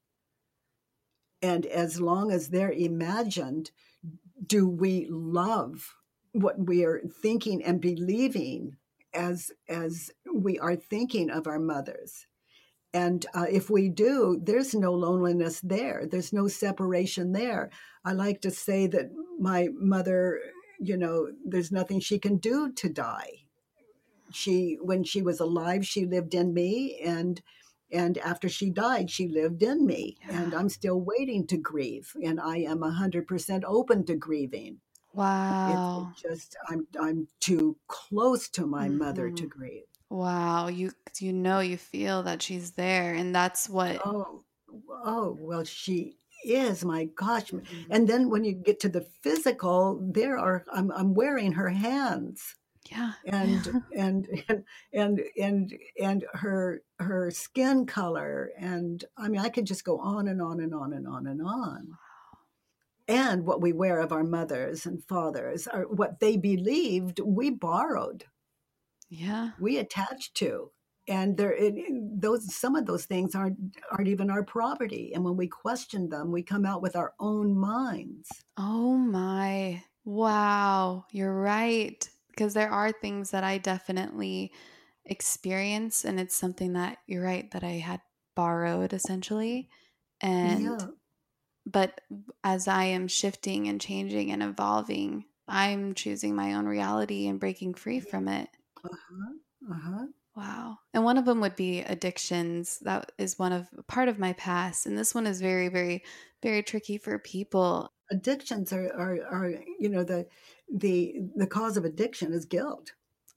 And as long as they're imagined, do we love what we are thinking and believing as, as we are thinking of our mothers? And uh, if we do, there's no loneliness there. There's no separation there. I like to say that my mother, you know, there's nothing she can do to die. She, when she was alive, she lived in me. And, and after she died, she lived in me. Yeah. And I'm still waiting to grieve. And I am one hundred percent open to grieving. Wow. It's just, I'm, I'm too close to my mm-hmm. mother to grieve. Wow, you you know you feel that she's there, and that's what. Oh, oh, well, she is. My gosh! Mm-hmm. And then when you get to the physical, there are I'm I'm wearing her hands. Yeah. And and and and and and her her skin color, and I mean I could just go on and on and on and on and on. Wow. And what we wear of our mothers and fathers are what they believed we borrowed. Yeah, we attach to, and there it, those some of those things aren't aren't even our property. And when we question them, we come out with our own minds. Oh my! Wow, you're right. Because there are things that I definitely experience, and it's something that you're right that I had borrowed essentially, and yeah. But as I am shifting and changing and evolving, I'm choosing my own reality and breaking free from it. Uh-huh. Uh-huh. Wow. And one of them would be addictions. That is one of part of my past. And this one is very, very, very tricky for people. Addictions are, are, are you know, the, the, the cause of addiction is guilt.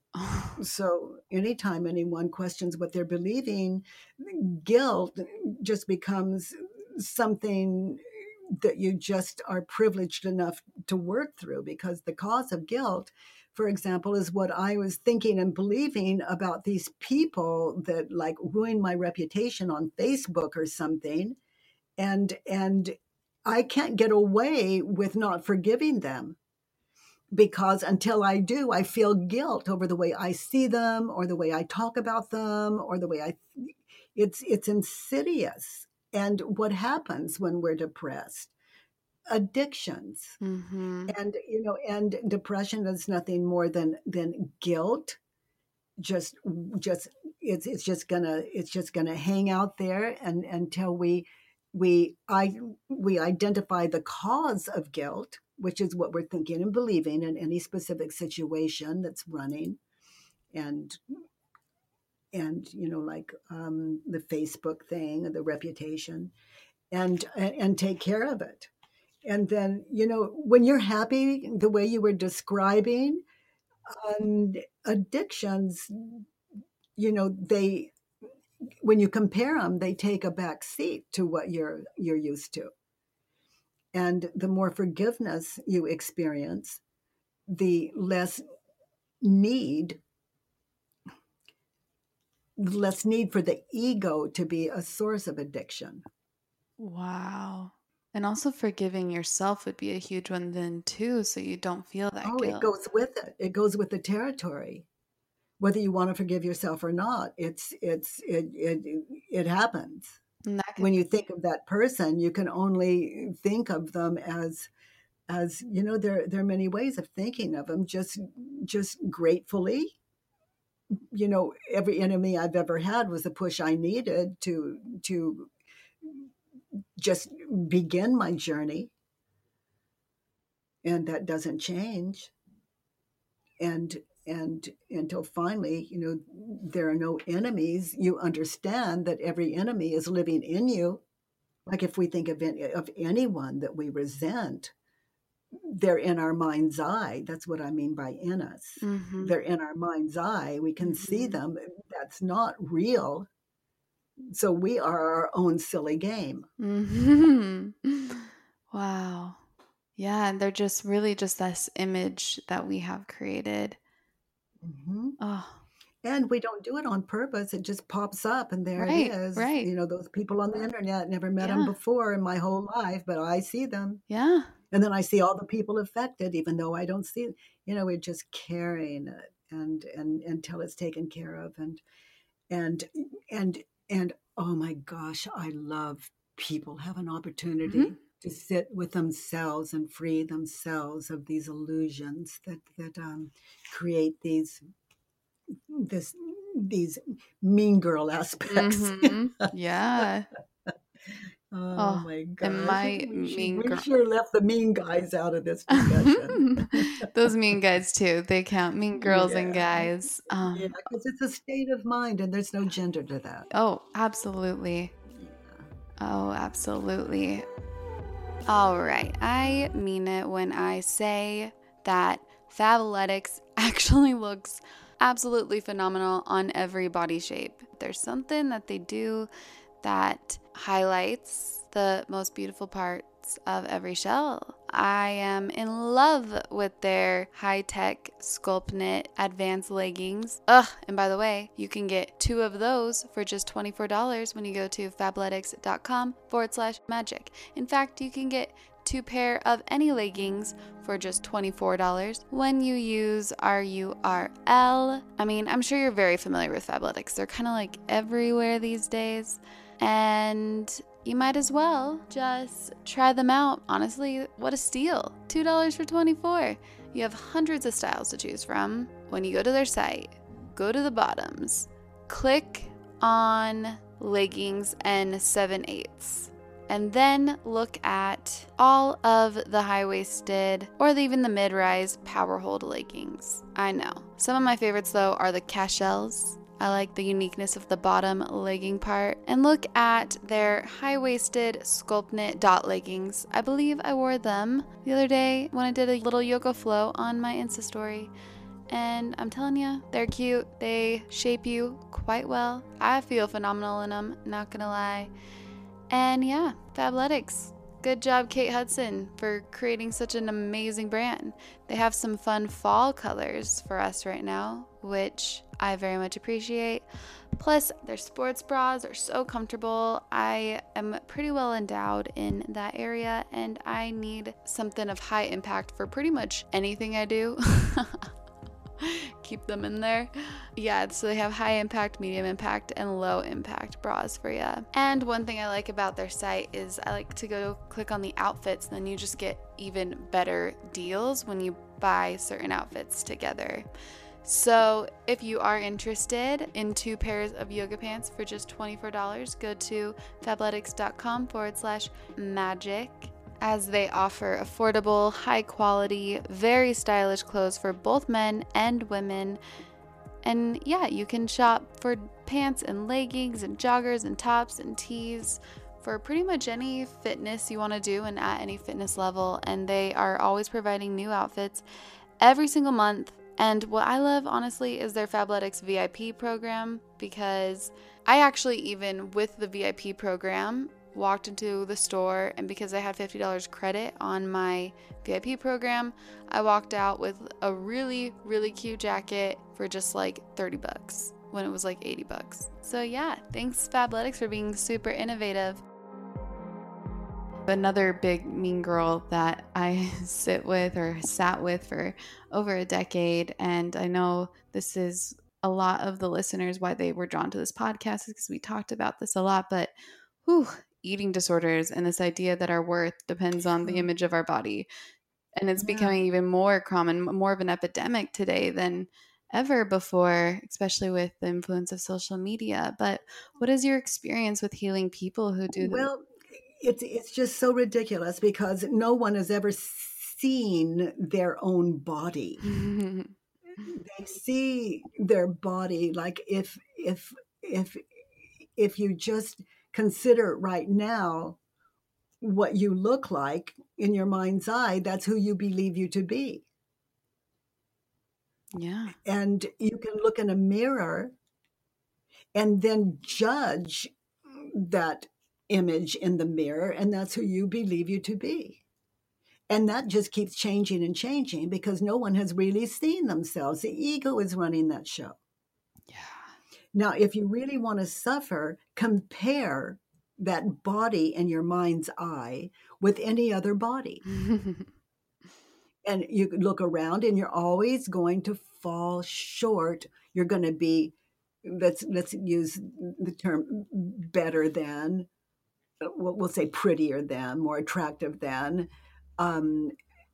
So anytime anyone questions what they're believing, guilt just becomes something that you just are privileged enough to work through, because the cause of guilt, for example, is what I was thinking and believing about these people that like ruin my reputation on Facebook or something. And, and I can't get away with not forgiving them, because until I do, I feel guilt over the way I see them or the way I talk about them or the way I, it's, it's insidious. And what happens when we're depressed? Addictions. Mm-hmm. And, you know, and depression is nothing more than, than guilt. Just, just, it's, it's just gonna, it's just gonna hang out there and until we, we, I, we identify the cause of guilt, which is what we're thinking and believing in any specific situation that's running. And, and, you know, like um, the Facebook thing, the reputation, and, and take care of it. And then, you know, when you're happy, the way you were describing, um, addictions, you know, they, when you compare them, they take a back seat to what you're you're used to. And the more forgiveness you experience, the less need, less need for the ego to be a source of addiction. Wow. And also forgiving yourself would be a huge one then too, so you don't feel that Oh, guilt. it goes with it. It goes with the territory. Whether you want to forgive yourself or not, it's it's it it it happens. And that When can, you think of that person, you can only think of them as as you know. There there are many ways of thinking of them. Just just gratefully. You know, every enemy I've ever had was a push I needed to to just begin my journey, and that doesn't change. And and until finally, you know, there are no enemies. You understand that every enemy is living in you. Like if we think of any, of anyone that we resent, they're in our mind's eye. That's what I mean by in us. mm-hmm. They're in our mind's eye. We can mm-hmm. see them. That's not real. So we are our own silly game. Mm-hmm. Wow. Yeah, and they're just really just this image that we have created. Mm-hmm. Oh. And we don't do it on purpose. It just pops up and there right, it is. Right. You know, those people on the internet, never met yeah. them before in my whole life, but I see them. Yeah. And then I see all the people affected, even though I don't see, you know, we're just carrying it and, and, until it's taken care of. And, and, and, and, oh my gosh, I love people have an opportunity mm-hmm. to sit with themselves and free themselves of these illusions that, that um, create these, this, these mean girl aspects. Mm-hmm. Yeah. Oh, oh my God. And my we mean should, girl. We sure left the mean guys out of this discussion. Those mean guys too. They count, mean girls yeah. and guys. Um, yeah, because it's a state of mind and there's no gender to that. Oh, absolutely. Yeah. Oh, absolutely. All right. I mean it when I say that Fabletics actually looks absolutely phenomenal on every body shape. There's something that they do that highlights the most beautiful parts of every shell. I am in love with their high-tech Sculpt Knit advanced leggings. Ugh, and by the way, you can get two of those for just twenty-four dollars when you go to fabletics.com forward slash magic. In fact, you can get two pair of any leggings for just twenty-four dollars when you use our U R L. I mean, I'm sure you're very familiar with Fabletics. They're kind of like everywhere these days. And you might as well just try them out. Honestly, what a steal. two dollars for twenty-four dollars. You have hundreds of styles to choose from. When you go to their site, go to the bottoms, click on leggings and seven eighths. And then look at all of the high-waisted or even the mid-rise power hold leggings. I know. Some of my favorites though are the cashels. I like the uniqueness of the bottom legging part. And look at their high-waisted Sculpt Knit dot leggings. I believe I wore them the other day when I did a little yoga flow on my Insta story. And I'm telling you, they're cute. They shape you quite well. I feel phenomenal in them, not gonna lie. And yeah, Fabletics. Good job, Kate Hudson, for creating such an amazing brand. They have some fun fall colors for us right now, which I very much appreciate. Plus, their sports bras are so comfortable. I am pretty well endowed in that area, and I need something of high impact for pretty much anything I do. Keep them in there. Yeah, so they have high impact, medium impact, and low impact bras for you. And one thing I like about their site is I like to go click on the outfits, and then you just get even better deals when you buy certain outfits together. So if you are interested in two pairs of yoga pants for just twenty-four dollars, go to fabletics.com forward slash magic. As they offer affordable, high quality, very stylish clothes for both men and women. And yeah, you can shop for pants and leggings and joggers and tops and tees for pretty much any fitness you want to do and at any fitness level. And they are always providing new outfits every single month. And what I love, honestly, is their Fabletics V I P program, because I actually, even with the V I P program, walked into the store, and because I had fifty dollars credit on my V I P program, I walked out with a really, really cute jacket for just like thirty bucks when it was like eighty bucks. So yeah, thanks Fabletics for being super innovative. Another big mean girl that I sit with or sat with for over a decade. And I know this is a lot of the listeners why they were drawn to this podcast, because we talked about this a lot. But whew, eating disorders and this idea that our worth depends on the image of our body. And it's yeah. becoming even more common, more of an epidemic today than ever before, especially with the influence of social media. But what is your experience with healing people who do well, It's it's just so ridiculous because no one has ever seen their own body. They see their body like if if if if you just consider right now what you look like in your mind's eye, that's who you believe you to be. Yeah. And you can look in a mirror and then judge that image in the mirror, and that's who you believe you to be. And that just keeps changing and changing because no one has really seen themselves. The ego is running that show. Yeah. Now, if you really want to suffer, compare that body in your mind's eye with any other body. And you look around and you're always going to fall short. You're going to be, let's let's use the term better than, we'll say prettier than, more attractive than, um,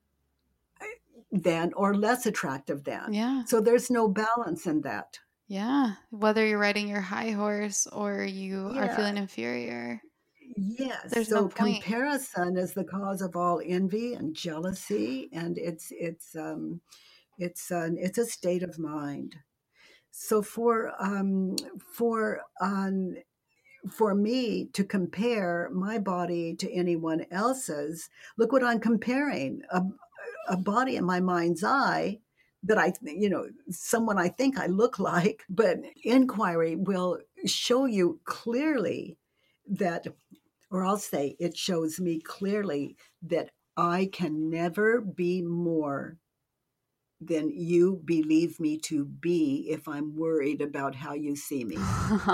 than, or less attractive than. Yeah. So there's no balance in that. Yeah. Whether you're riding your high horse or you Yeah. are feeling inferior. Yes. There's so no point. Comparison is the cause of all envy and jealousy, and it's it's um, it's an it's a state of mind. So for um, for um, for me to compare my body to anyone else's, look what I'm comparing, a, a body in my mind's eye that I, you know, someone I think I look like, but inquiry will show you clearly that, or I'll say it shows me clearly that I can never be more than you believe me to be if I'm worried about how you see me.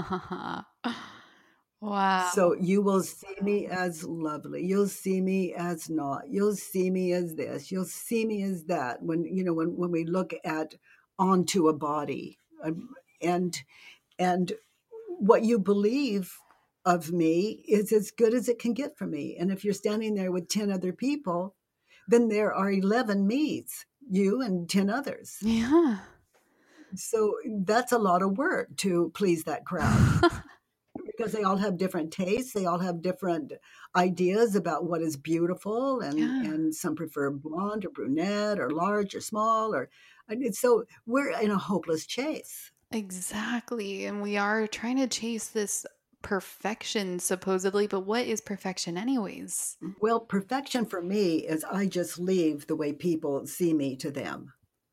Wow. So you will see me as lovely. You'll see me as not. You'll see me as this. You'll see me as that. When, you know, when, when we look at onto a body, um, and, and what you believe of me is as good as it can get for me. And if you're standing there with ten other people, then there are eleven me's, you and ten others. Yeah. So that's a lot of work to please that crowd. Because they all have different tastes, they all have different ideas about what is beautiful, and, Yeah. and some prefer blonde or brunette or large or small, or and so we're in a hopeless chase. Exactly. And we are trying to chase this perfection supposedly, but what is perfection anyways? Well, perfection for me is I just leave the way people see me to them.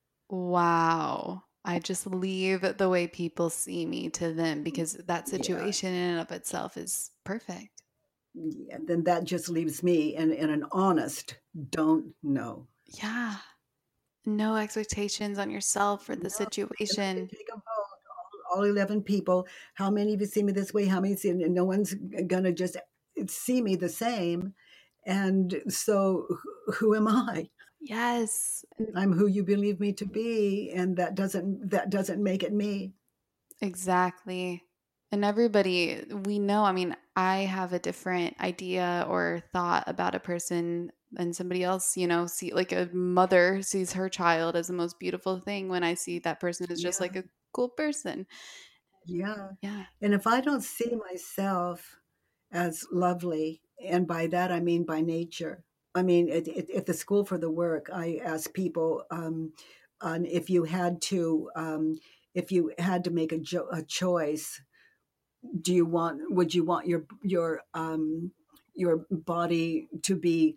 Wow. I just leave the way people see me to them because that situation Yeah. in and of itself is perfect. Yeah, then that just leaves me in, in an honest don't know. Yeah. No expectations on yourself or the No, situation. take a vote, all, all eleven people. How many of you see me this way? How many see? And no one's gonna just see me the same. And so, who am I? Yes. I'm who you believe me to be, and that doesn't that doesn't make it me. Exactly. And everybody, we know, I mean, I have a different idea or thought about a person than somebody else, you know, see like a mother sees her child as the most beautiful thing when I see that person is just Yeah. like a cool person. Yeah. Yeah. And if I don't see myself as lovely, and by that I mean by nature, I mean, at, at the School for the Work, I asked people um, on if you had to, um, if you had to make a, jo- a choice, do you want, would you want your your um, your body to be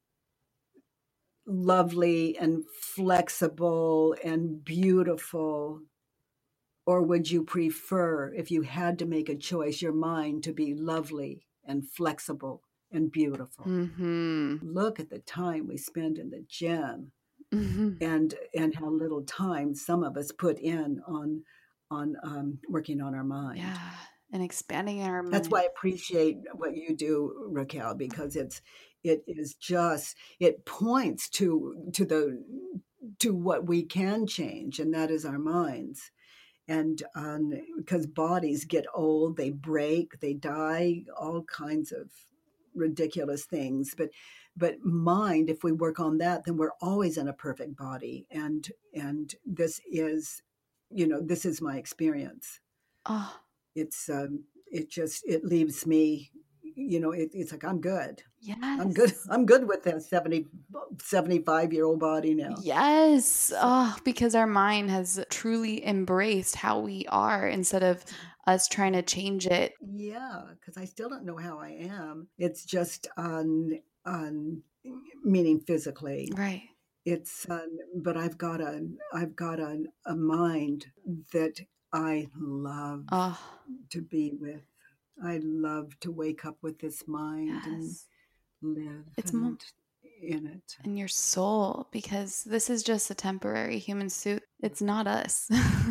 lovely and flexible and beautiful, or would you prefer, if you had to make a choice, your mind to be lovely and flexible and beautiful? Mm-hmm. Look at the time we spend in the gym, Mm-hmm. and and how little time some of us put in on on um, working on our mind. Yeah. And expanding our mind. That's why I appreciate what you do, Raquel, because it's it is just, it points to to the to what we can change, and that is our minds. And um, because bodies get old, they break, they die, all kinds of ridiculous things. But but mind, if we work on that, then we're always in a perfect body. And and this is, you know, this is my experience. Oh, It's um, it just it leaves me, you know, it, it's like I'm good. I'm good. yes. I'm good with that seventy, seventy-five year old body now. Yes. Oh, because our mind has truly embraced how we are instead of us trying to change it. Yeah, because I still don't know how I am. It's just on on meaning physically. Right. It's um, but I've got a I've got a, a mind that I love Oh, to be with. I love to wake up with this mind and yes. live It's more and in it. in your soul because this is just a temporary human suit. It's not us.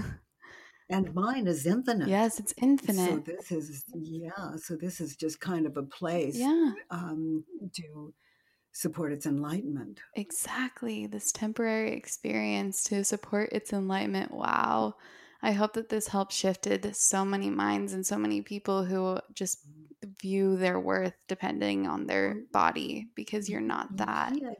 And mine is infinite. Yes, it's So infinite. this is, yeah, so this is just kind of a place Yeah, um, to support its enlightenment. exactly. This temporary experience to support its enlightenment. Wow. I hope that this helped shifted so many minds and so many people who just view their worth depending on their body because you're not that. Yeah,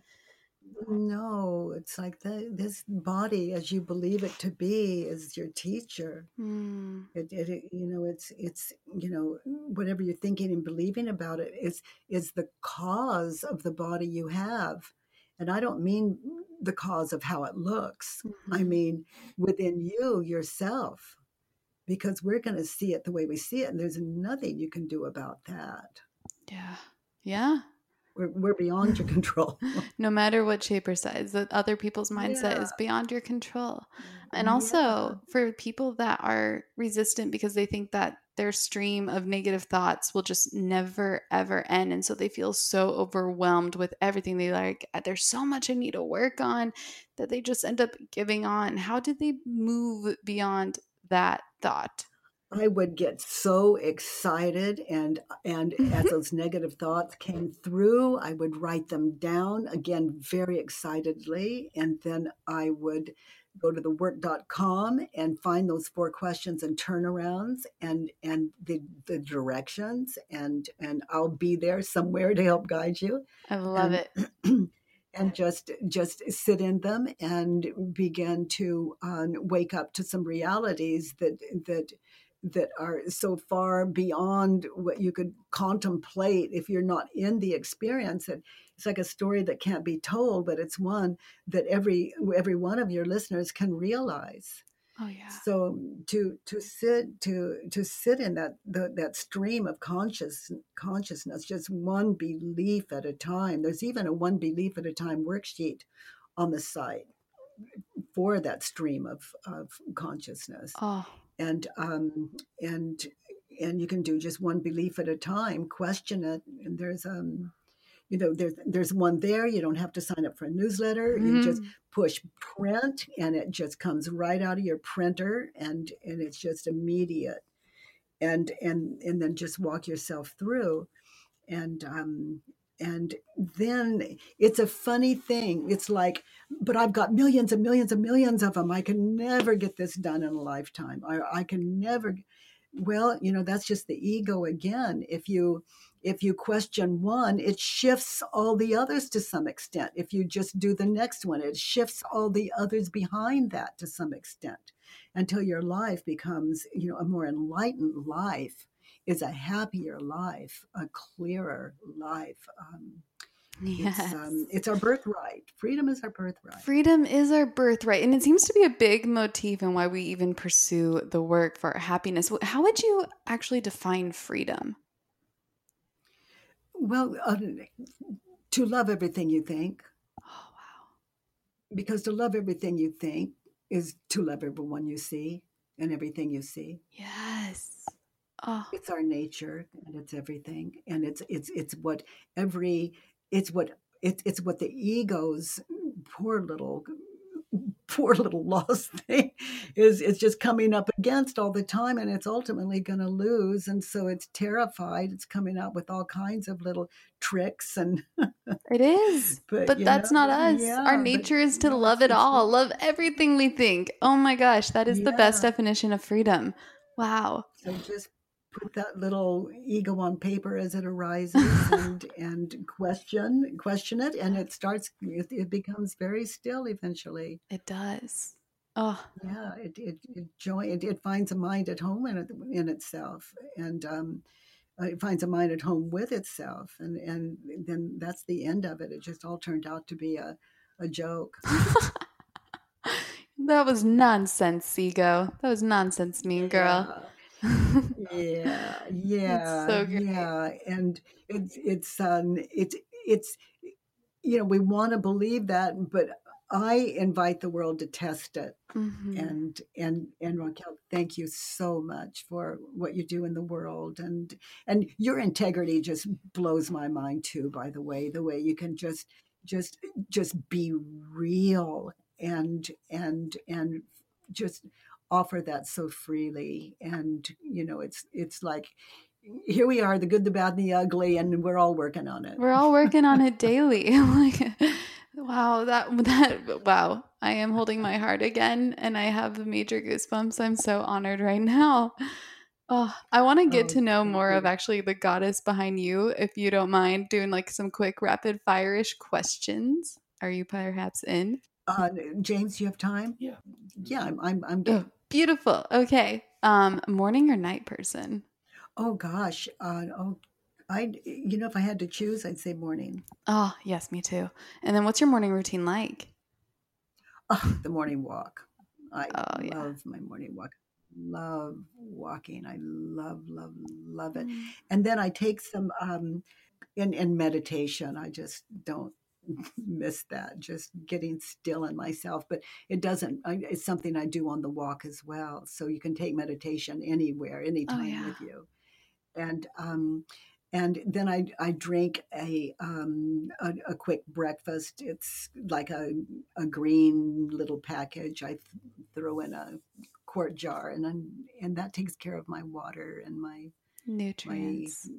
no, it's like the, this body, as you believe it to be, is your teacher. Mm, It, it, it, you know, it's it's you know, whatever you're thinking and believing about it is is the cause of the body you have, and I don't mean the cause of how it looks. I mhm. mean within you yourself, because we're going to see it the way we see it, and there's nothing you can do about that. Yeah. Yeah. We're, we're beyond your control. No matter what shape or size, that other people's mindset Yeah, is beyond your control. And yeah. also for people that are resistant because they think that their stream of negative thoughts will just never ever end. And so they feel so overwhelmed with everything. They like, there's so much I need to work on that they just end up giving on. How did they move beyond that thought? I would get so excited, and and as those negative thoughts came through, I would write them down again very excitedly, and then I would go to the work dot com and find those four questions and turnarounds and and the the directions, and and I'll be there somewhere to help guide you. I love And it. and just just sit in them and begin to um, wake up to some realities that that that are so far beyond what you could contemplate if you're not in the experience. And it's like a story that can't be told, but it's one that every every one of your listeners can realize. Oh, yeah. So to to sit to to sit in that the, that stream of conscious consciousness, just one belief at a time. There's even a one belief at a time worksheet on the site for that stream of, of consciousness. Oh, And um, and and you can do just one belief at a time. Question it, and there's um you know, there's there's one there. You don't have to sign up for a newsletter. You just mm. push print, and it just comes right out of your printer, and and it's just immediate. And and and then just walk yourself through, and um, and then it's a funny thing. It's like, but I've got millions and millions and millions of them. I can never get this done in a lifetime. I, I can never. Well, you know, that's just the ego again. If you if you question one, it shifts all the others to some extent. If you just do the next one, it shifts all the others behind that to some extent, until your life becomes, you know, a more enlightened life, is a happier life, a clearer life. Um, Yes. it's um, it's our birthright. Freedom is our birthright. Freedom is our birthright. And it seems to be a big motif in why we even pursue the work for our happiness. How would you actually define freedom? Well, uh, to love everything you think, Oh, wow. because to love everything you think is to love everyone you see and everything you see. Yes. Oh, It's our nature, and it's everything, and it's it's it's what every it's what it's it's what the ego's poor little poor little lost thing is it's just coming up against all the time, and it's ultimately going to lose. And so it's terrified. It's coming out with all kinds of little tricks and It is. but But you know that's not us. Our yeah but nature is to no, love it's it the all, truth. love everything we think. Oh my gosh, that is the best Yeah, definition of freedom. Wow. so just put that little ego on paper as it arises, and and question question it, and it starts it, it becomes very still eventually. It does. Oh, Yeah, it it it joy it, it finds a mind at home in it, in itself, and um, uh, it finds a mind at home with itself, and and then that's the end of it. It just all turned out to be a a joke. that was nonsense, ego. That was nonsense, mean girl. Yeah, yeah, That's yeah, so great. yeah, and it's it's um it's it's you know we want to believe that, but I invite the world to test it. Hmm. and and and Raquel, thank you so much for what you do in the world, and and your integrity just blows my mind too. By the way, the way you can just just just be real and and and just offer that so freely, and you know it's it's like here we are, the good, the bad, and the ugly, and we're all working on it. We're all working on it daily. Like, wow, that that wow. I am holding my heart again, and I have major goosebumps. I'm so honored right now. Oh, I want to get Oh, to know thank more of you. actually the goddess behind you, if you don't mind doing like some quick rapid fire-ish questions. Are you perhaps in? uh, James, you have time? Yeah, yeah, i'm i'm, I'm Oh, game. beautiful. Okay. Um, morning or night person? Oh gosh. Uh, oh, I. You know, if I had to choose, I'd say morning. Oh, yes, me too. And then what's your morning routine like? Oh, the morning walk. I Oh, yeah. love my morning walk. Love walking. I love, love, love it. Mm. And then I take some um, in in meditation. I just don't miss that. Just getting still in myself. But it doesn't. I, it's something I do on the walk as well. So you can take meditation anywhere, Oh, anytime yeah. with you. and um, and then I I drink a um, a, a quick breakfast. It's like a a green little package. I th- throw in a quart jar, and then and that takes care of my water and my my Nutrients.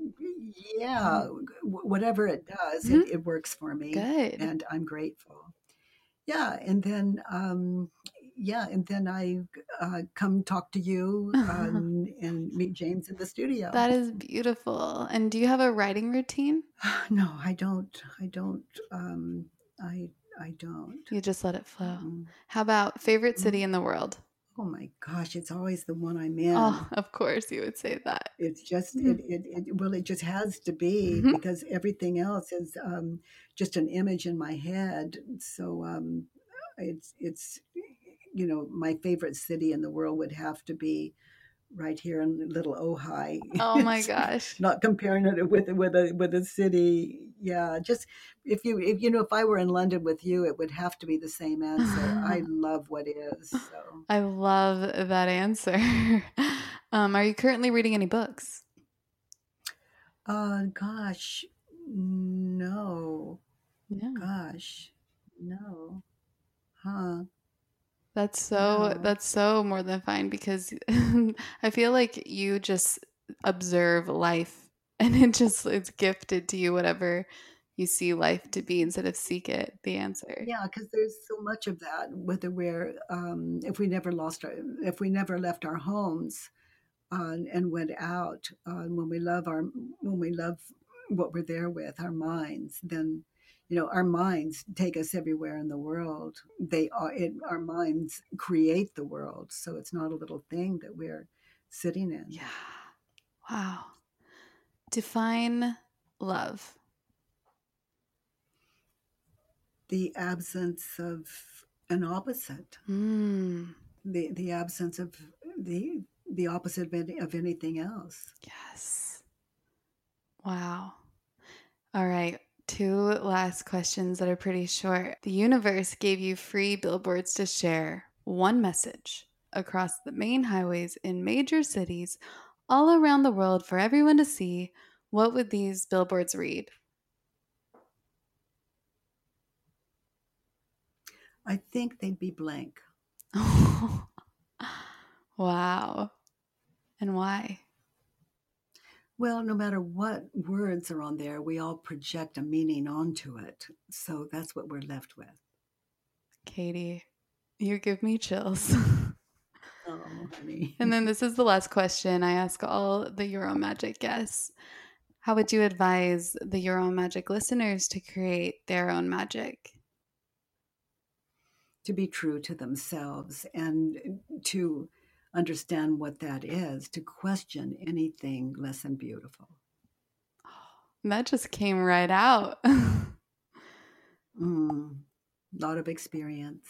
yeah w- whatever it does, it, Hmm. it works for me, Good. and I'm grateful. Yeah, and then um, yeah, and then I uh, come talk to you um, and meet James in the studio. That is beautiful. And do you have a writing routine? No, I don't. I don't. Um, I I don't. You just let it flow. Mm-mm. How about favorite Mm. city in the world? Oh my gosh, it's always the one I'm Oh, in. of course you would say that. It's just Mm. it, it, it well, it just has to be, Mhm. because everything else is um, just an image in my head. So um, it's it's you know my favorite city in the world would have to be right here in little Ojai. Oh my It's gosh. not comparing it with with a with a city. Yeah, just if you if you know if I were in London with you, it would have to be the same answer. I love what is. So, I love that answer. Um, are you currently reading any books? uh, gosh, no, Yeah. gosh, no, huh? That's so No. that's so more than fine because I feel like you just observe life and it just it's gifted to you whatever you see life to be instead of seek it the answer. Yeah, because there's so much of that. Whether we're um, if we never lost our if we never left our homes, uh, and went out, uh, when we love our when we love what we're there with, our minds, then you know our minds take us everywhere in the world. They are it, our minds create the world, so it's not a little thing that we're sitting in. Yeah. Wow. Define love. The absence of an opposite, Mm, the the absence of the the opposite of, any, of anything else. yes. Wow. All right. Two last questions that are pretty short. The universe gave you free billboards to share one message across the main highways in major cities all around the world for everyone to see. What would these billboards read? I think they'd be blank. Wow. And why? Well, no matter what words are on there, we all project a meaning onto it. So that's what we're left with. Katie, you give me chills. Oh, honey. And then this is the last question I ask all the Euromagic guests. How would you advise the Euromagic listeners to create their own magic? To be true to themselves and to understand what that is, to question anything less than beautiful. Oh, that just came right out. mm, lot of experience.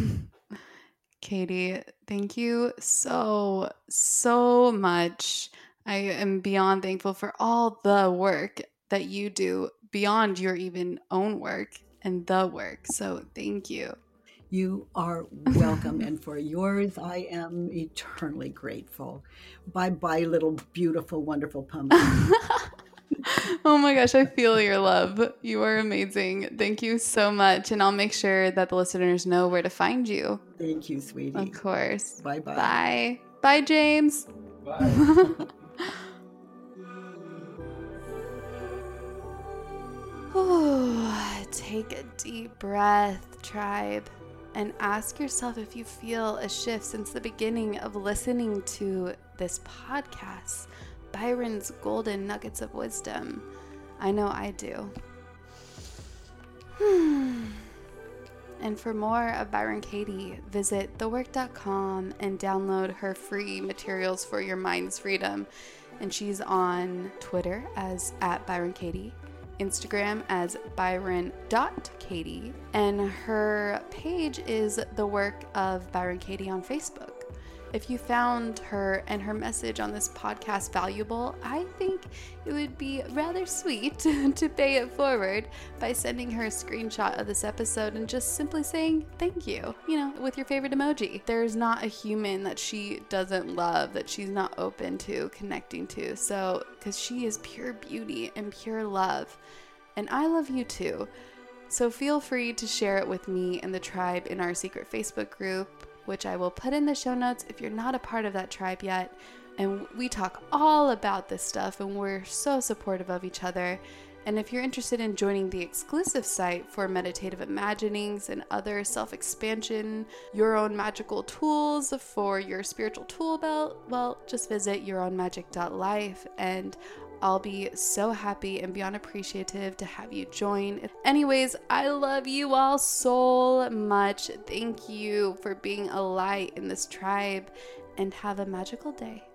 Katie, thank you so, so much. I am beyond thankful for all the work that you do beyond your even own work and the work. So thank you. You are welcome. And for yours, I am eternally grateful. Bye-bye, little beautiful, wonderful pumpkin. Oh my gosh, I feel your love. You are amazing. Thank you so much. And I'll make sure that the listeners know where to find you. Thank you, sweetie. Of course. Bye-bye. Bye. Bye, James. Bye. Take a deep breath, tribe, and ask yourself if you feel a shift since the beginning of listening to this podcast, Byron's Golden Nuggets of Wisdom. I know I do. Hmm. And for more of Byron Katie, visit the work dot com and download her free materials for your mind's freedom. And she's on Twitter as at Byron Katie, Instagram as byron dot katie, and her page is The Work of Byron Katie on Facebook. If you found her and her message on this podcast valuable, I think it would be rather sweet to pay it forward by sending her a screenshot of this episode and just simply saying thank you, you know, with your favorite emoji. There's not a human that she doesn't love, that she's not open to connecting to. So, because she is pure beauty and pure love. And I love you too. So feel free to share it with me and the tribe in our secret Facebook group, which I will put in the show notes if you're not a part of that tribe yet. And we talk all about this stuff, and we're so supportive of each other. And if you're interested in joining the exclusive site for meditative imaginings and other self-expansion, your own magical tools for your spiritual tool belt, well, just visit your own magic dot life, and I'll be so happy and beyond appreciative to have you join. Anyways, I love you all so much. Thank you for being a light in this tribe, and have a magical day.